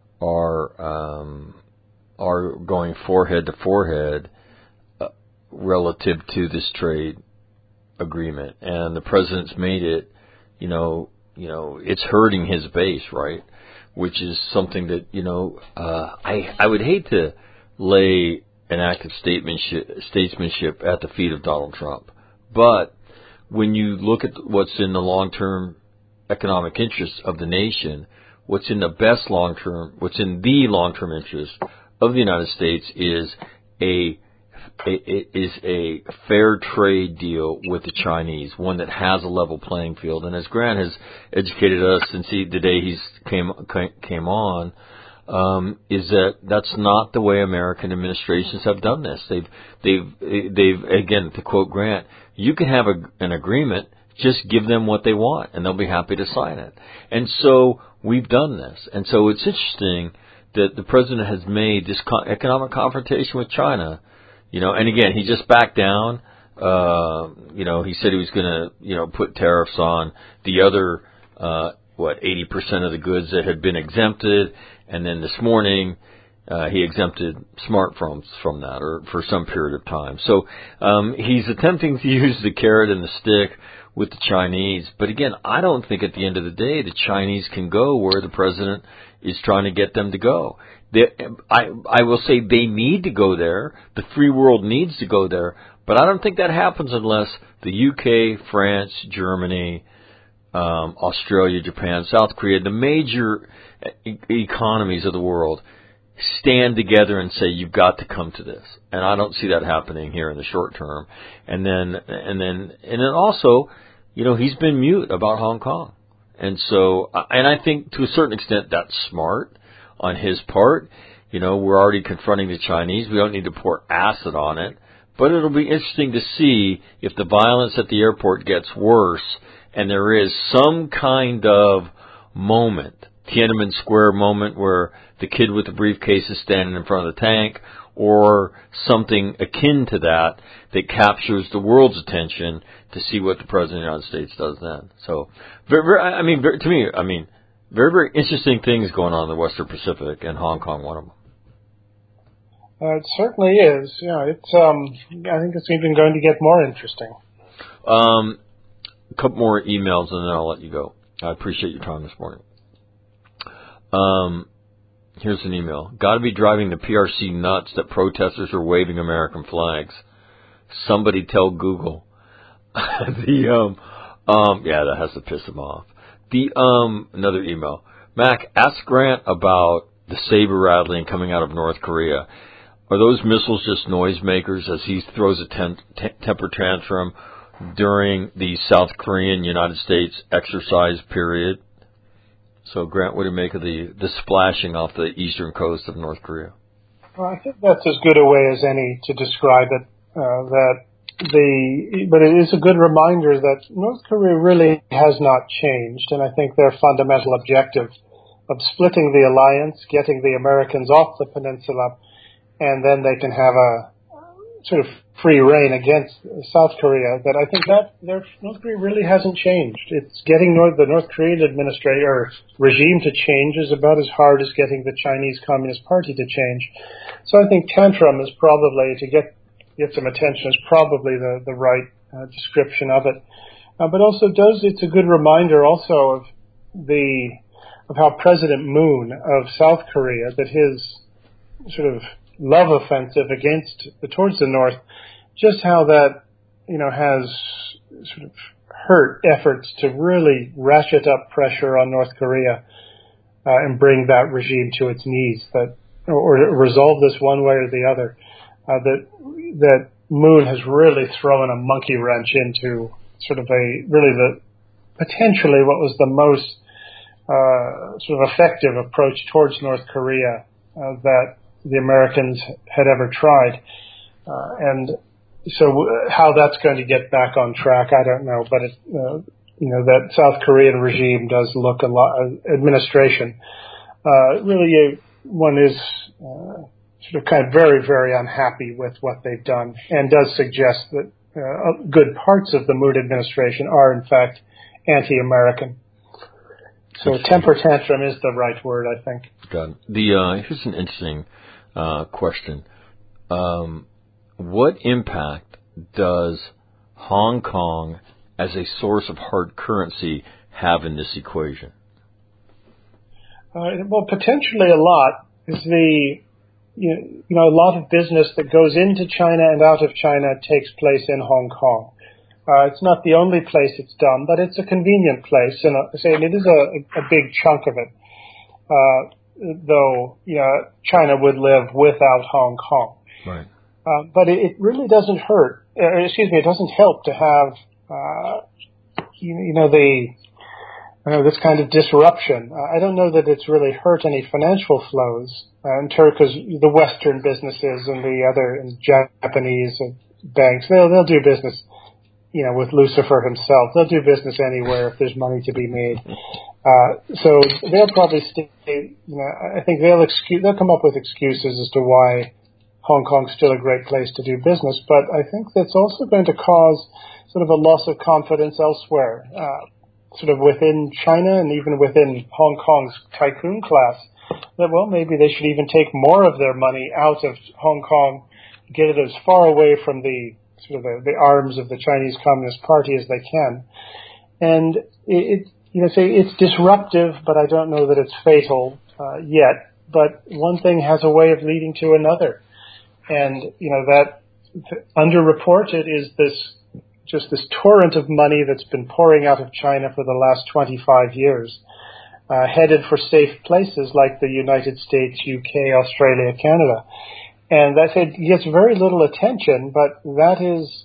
B: are going forehead to forehead relative to this trade agreement, and the president's made it. It's hurting his base, right? Which is something that I would hate to lay an act of statesmanship at the feet of Donald Trump. But when you look at what's in the long-term economic interests of the nation, what's in the long-term interest of the United States is a a fair trade deal with the Chinese, one that has a level playing field. And as Grant has educated us since the day he's came on, is that's not the way American administrations have done this. They've again, to quote Grant, you can have an agreement, just give them what they want, and they'll be happy to sign it. And so we've done this. And so it's interesting that the president has made this economic confrontation with China, and again, he just backed down. He said he was going to, put tariffs on the other, 80% of the goods that had been exempted. And then this morning, he exempted smartphones from that, or for some period of time. So, he's attempting to use the carrot and the stick with the Chinese. But again, I don't think at the end of the day the Chinese can go where the president is trying to get them to go. I will say they need to go there. The free world needs to go there. But I don't think that happens unless the UK, France, Germany, Australia, Japan, South Korea, the major economies of the world stand together and say, you've got to come to this. And I don't see that happening here in the short term. And then also, he's been mute about Hong Kong. And so, and I think to a certain extent that's smart on his part. We're already confronting the Chinese. We don't need to pour acid on it. But it'll be interesting to see if the violence at the airport gets worse and there is some kind of moment, Tiananmen Square moment, where the kid with the briefcase is standing in front of the tank, or something akin to that captures the world's attention to see what the President of the United States does then. So, to me, very, very interesting things going on in the Western Pacific, and Hong Kong one of them.
C: It certainly is. It's. I think it's even going to get more interesting.
B: A couple more emails, and then I'll let you go. I appreciate your time this morning. Here's an email. Got to be driving the PRC nuts that protesters are waving American flags. Somebody tell Google. Yeah, that has to piss them off. Another email. Mac, ask Grant about the saber rattling coming out of North Korea. Are those missiles just noisemakers as he throws a temper tantrum during the South Korean United States exercise period? So, Grant, what do you make of the splashing off the eastern coast of North Korea?
C: Well, I think that's as good a way as any to describe it. But it is a good reminder that North Korea really has not changed, and I think their fundamental objective of splitting the alliance, getting the Americans off the peninsula, and then they can have a sort of free reign against South Korea, that I think that North Korea really hasn't changed. It's getting the North Korean regime to change is about as hard as getting the Chinese Communist Party to change. So I think tantrum is probably, to get some attention, is probably the right description of it. But also it's a good reminder also of how President Moon of South Korea, that his sort of love offensive towards the North, just how that, has sort of hurt efforts to really ratchet up pressure on North Korea, and bring that regime to its knees, or resolve this one way or the other. That Moon has really thrown a monkey wrench into sort of potentially what was the most sort of effective approach towards North Korea that the Americans had ever tried. And so how that's going to get back on track, I don't know. But that South Korean regime does look a lot, administration, really one is sort of kind of very, very unhappy with what they've done, and does suggest that good parts of the Moon administration are in fact anti-American. So temper tantrum is the right word, I think.
B: Got it. Here's an interesting question. What impact does Hong Kong as a source of hard currency have in this equation?
C: Well, potentially a lot. Is a lot of business that goes into China and out of China takes place in Hong Kong. It's not the only place it's done, but it's a convenient place, and it is a big chunk of it. Though China would live without Hong Kong.
B: Right.
C: But it really doesn't hurt. It doesn't help to have this kind of disruption. I don't know that it's really hurt any financial flows in Turkey's, the Western businesses and the other and Japanese banks. They'll do business, with Lucifer himself. They'll do business anywhere if there's money to be made. So they'll probably stay. I think they'll come up with excuses as to why Hong Kong's still a great place to do business. But I think that's also going to cause sort of a loss of confidence elsewhere. Sort of within China and even within Hong Kong's tycoon class, that, maybe they should even take more of their money out of Hong Kong, get it as far away from the arms of the Chinese Communist Party as they can. And it's disruptive, but I don't know that it's fatal yet. But one thing has a way of leading to another. And, that underreported is this torrent of money that's been pouring out of China for the last 25 years, headed for safe places like the United States, UK, Australia, Canada. And that gets very little attention, but that is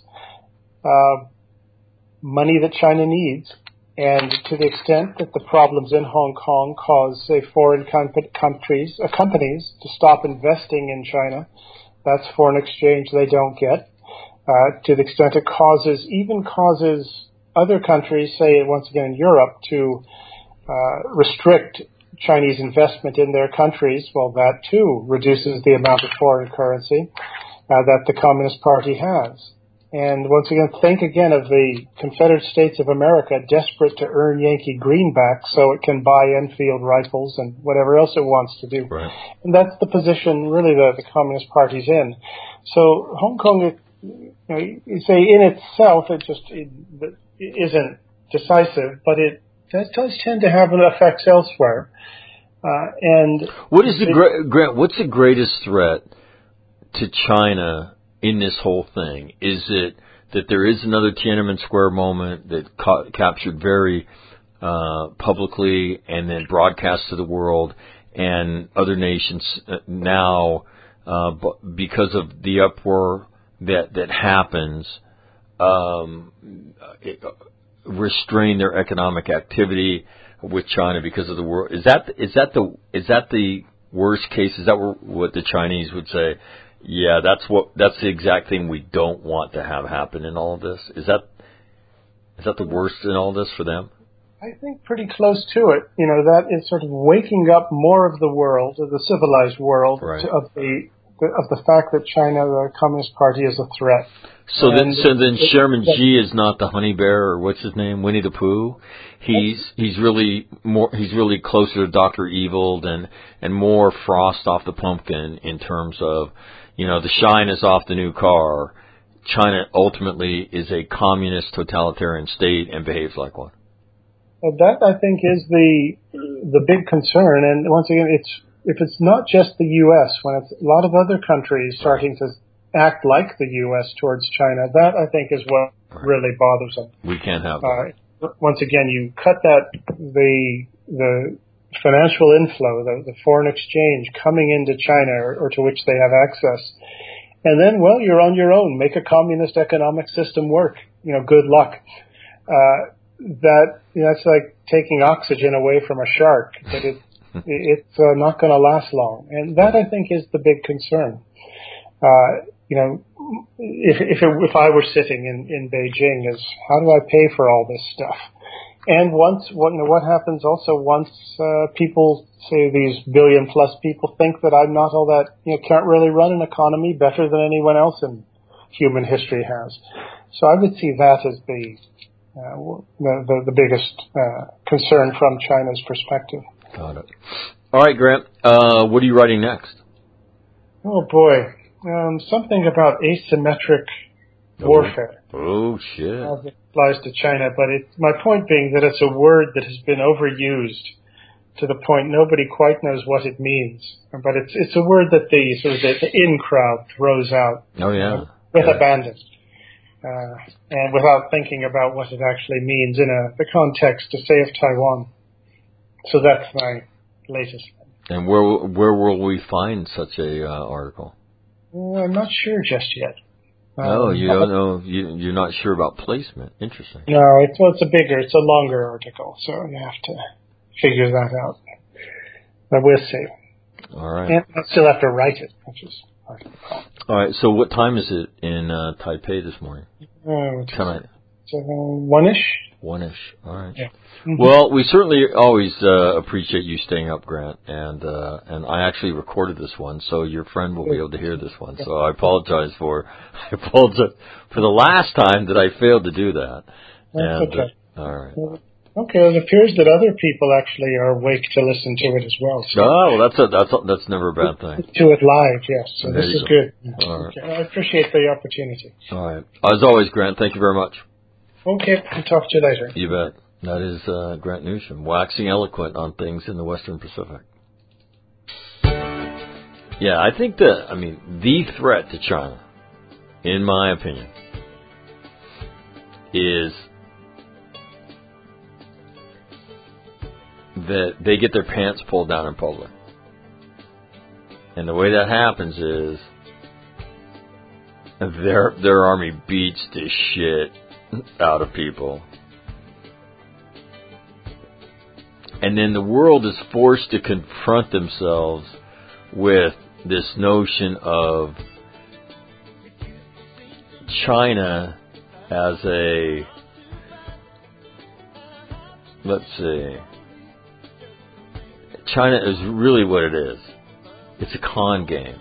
C: money that China needs. And to the extent that the problems in Hong Kong cause, say, foreign companies to stop investing in China, that's foreign exchange they don't get. To the extent it causes other countries, say once again in Europe, to restrict Chinese investment in their countries, that too reduces the amount of foreign currency that the Communist Party has. And once again, think again of the Confederate States of America desperate to earn Yankee greenbacks so it can buy Enfield rifles and whatever else it wants to do.
B: Right.
C: And that's the position really that the Communist Party's in. So Hong Kong, you say in itself, it isn't decisive, but it does tend to have effects elsewhere. And
B: what's the greatest threat to China in this whole thing? Is it that there is another Tiananmen Square moment that captured very publicly and then broadcast to the world, and other nations now, because of the uproar that happens, restrain their economic activity with China because of the world? Is that the worst case? Is that what the Chinese would say? Yeah, that's the exact thing we don't want to have happen in all of this. Is that the worst in all this for them?
C: I think pretty close to it. That is sort of waking up more of the world, of the civilized world,
B: right,
C: of the fact that China, the Communist Party, is a threat.
B: So then Chairman Xi is not the honey bear, or what's his name, Winnie the Pooh. He's really closer to Dr. Evil and more Frost off the pumpkin in terms of, the shine is off the new car. China ultimately is a communist totalitarian state and behaves like one.
C: Well, that I think is the big concern. And once again, if it's not just the U.S., when it's a lot of other countries starting to act like the U.S. towards China, that I think is what really bothers them.
B: We can't have that.
C: Once again, you cut the financial inflow, the foreign exchange coming into China or to which they have access, and then, you're on your own. Make a communist economic system work. Good luck. That's like taking oxygen away from a shark. But it's not going to last long, and that I think is the big concern. If I were sitting in Beijing, is how do I pay for all this stuff? And what happens also once people, say these billion-plus people, think that I'm not all that, can't really run an economy better than anyone else in human history has. So I would see that as the biggest concern from China's perspective.
B: Got it. All right, Grant. What are you writing next?
C: Oh boy, something about asymmetric warfare.
B: Oh shit!
C: As it applies to China, but my point being that it's a word that has been overused to the point nobody quite knows what it means. But it's a word that the in crowd throws out.
B: Oh yeah.
C: With abandon. And without thinking about what it actually means in the context, to say, of Taiwan. So that's my latest.
B: And where will we find such a article?
C: Well, I'm not sure just yet.
B: No, you don't know. You're not sure about placement. Interesting.
C: No, it's a longer article, so you have to figure that out. But we'll see.
B: All right.
C: And I still have to write it, which is part of the problem.
B: All right. So what time is it in Taipei this morning?
C: Tonight. 1-ish.
B: 1-ish. All right.
C: Yeah. Mm-hmm.
B: Well, we certainly always appreciate you staying up, Grant, and I actually recorded this one, so your friend will be able to hear this one. So I apologize for the last time that I failed to do that.
C: That's okay.
B: All right.
C: Okay, it appears that other people actually are awake to listen to it as well. So.
B: Oh, well, that's never a bad thing.
C: To it live, yes. So this is good.
B: All right.
C: Okay. I appreciate the opportunity.
B: All right. As always, Grant, thank you very much.
C: Okay, I'll talk to you later.
B: You bet. That is Grant Newsham, waxing eloquent on things in the Western Pacific. Yeah, I think the threat to China, in my opinion, is that they get their pants pulled down in public. And the way that happens is their army beats the shit out of people. And then the world is forced to confront themselves with this notion of China as a, let's see, China is really what it is. It's a con game.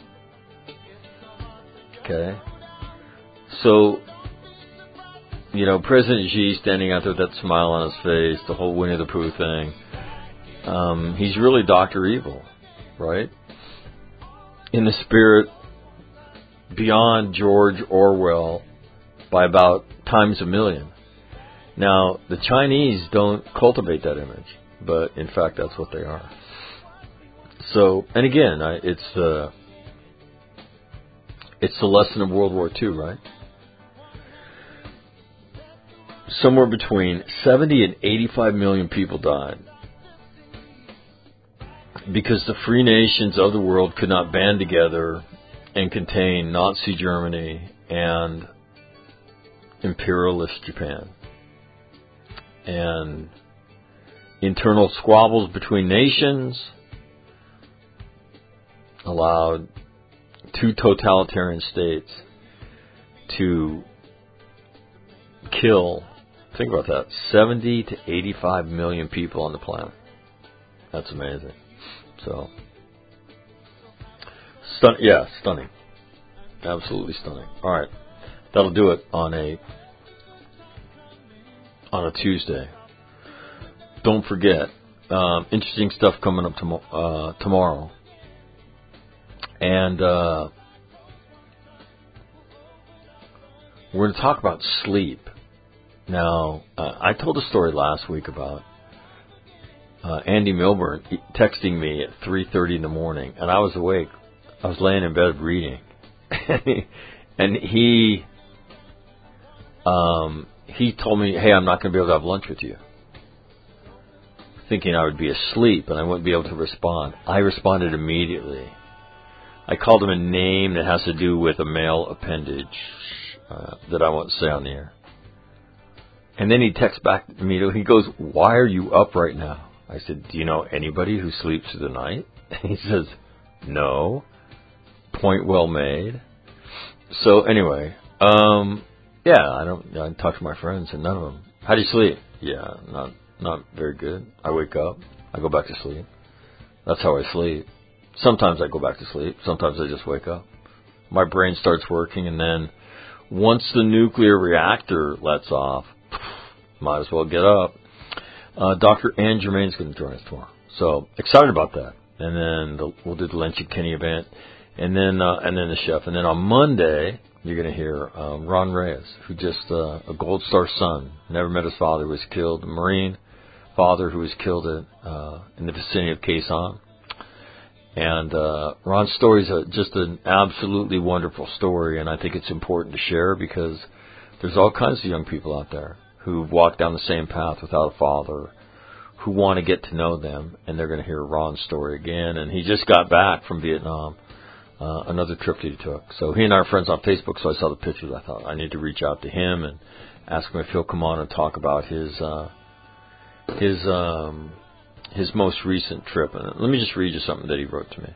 B: Okay? So, President Xi standing out there with that smile on his face, the whole Winnie the Pooh thing, he's really Dr. Evil, right? In the spirit beyond George Orwell by about times a million. Now, the Chinese don't cultivate that image, but in fact that's what they are. So, and again, it's the lesson of World War II, right? Somewhere between 70 and 85 million people died because the free nations of the world could not band together and contain Nazi Germany and imperialist Japan. And internal squabbles between nations allowed two totalitarian states to kill, think about that, 70 to 85 million people on the planet. That's amazing. So, stunning. Absolutely stunning. All right. That'll do it on a Tuesday. Don't forget, interesting stuff coming up tomorrow. And we're going to talk about sleep. Now, I told a story last week about Andy Milburn texting me at 3:30 in the morning, and I was awake. I was laying in bed reading, and he told me, "Hey, I'm not going to be able to have lunch with you," thinking I would be asleep and I wouldn't be able to respond. I responded immediately. I called him a name that has to do with a male appendage that I won't say on the air. And then he texts back immediately. He goes, "Why are you up right now?" I said, "Do you know anybody who sleeps through the night?" And he says, "No." Point well made. So anyway, I talk to my friends and none of them. How do you sleep? Yeah, not very good. I wake up, I go back to sleep. That's how I sleep. Sometimes I go back to sleep. Sometimes I just wake up. My brain starts working, and then once the nuclear reactor lets off, might as well get up. Dr. Ann Germain's going to join us tomorrow. So excited about that. And then we'll do the Lynch and Kenny event, and then the chef. And then on Monday, you're going to hear Ron Reyes, who just a Gold Star son, never met his father, was killed, a Marine father who was killed in the vicinity of Khe Sanh. And Ron's story is just an absolutely wonderful story, and I think it's important to share because there's all kinds of young people out there who've walked down the same path without a father, who want to get to know them, and they're going to hear Ron's story again. And he just got back from Vietnam another trip that he took. So he and I are friends on Facebook, so I saw the pictures. I thought I need to reach out to him and ask him if he'll come on and talk about his most recent trip. And let me just read you something that he wrote to me.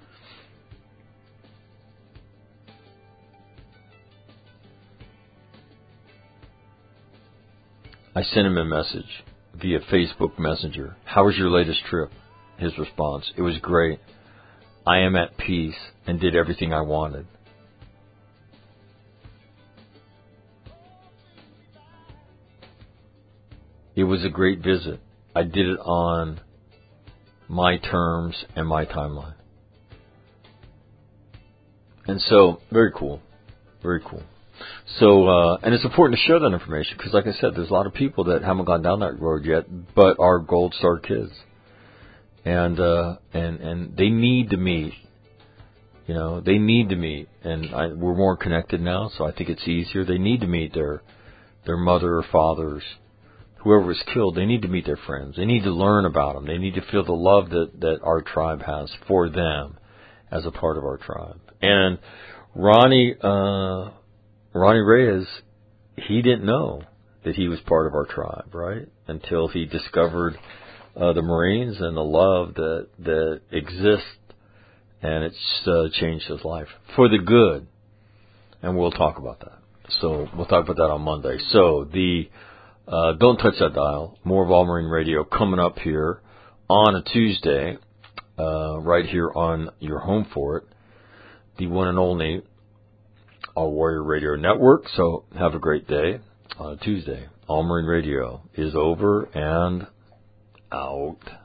B: I sent him a message via Facebook Messenger. How was your latest trip? His response: it was great. I am at peace and did everything I wanted. It was a great visit. I did it on my terms and my timeline. And so, very cool. Very cool. So, and it's important to share that information because, like I said, there's a lot of people that haven't gone down that road yet, but are Gold Star kids, and they need to meet. You know, they need to meet, and we're more connected now, so I think it's easier. They need to meet their mother or fathers, whoever was killed. They need to meet their friends. They need to learn about them. They need to feel the love that our tribe has for them as a part of our tribe. And Ronnie Reyes, he didn't know that he was part of our tribe, right? Until he discovered the Marines and the love that exists, and it's changed his life for the good. And we'll talk about that. So we'll talk about that on Monday. So don't touch that dial. More of All Marine Radio coming up here on a Tuesday, right here on your home for it, the one and only All Warrior Radio Network. So have a great day on a Tuesday. All Marine Radio is over and out.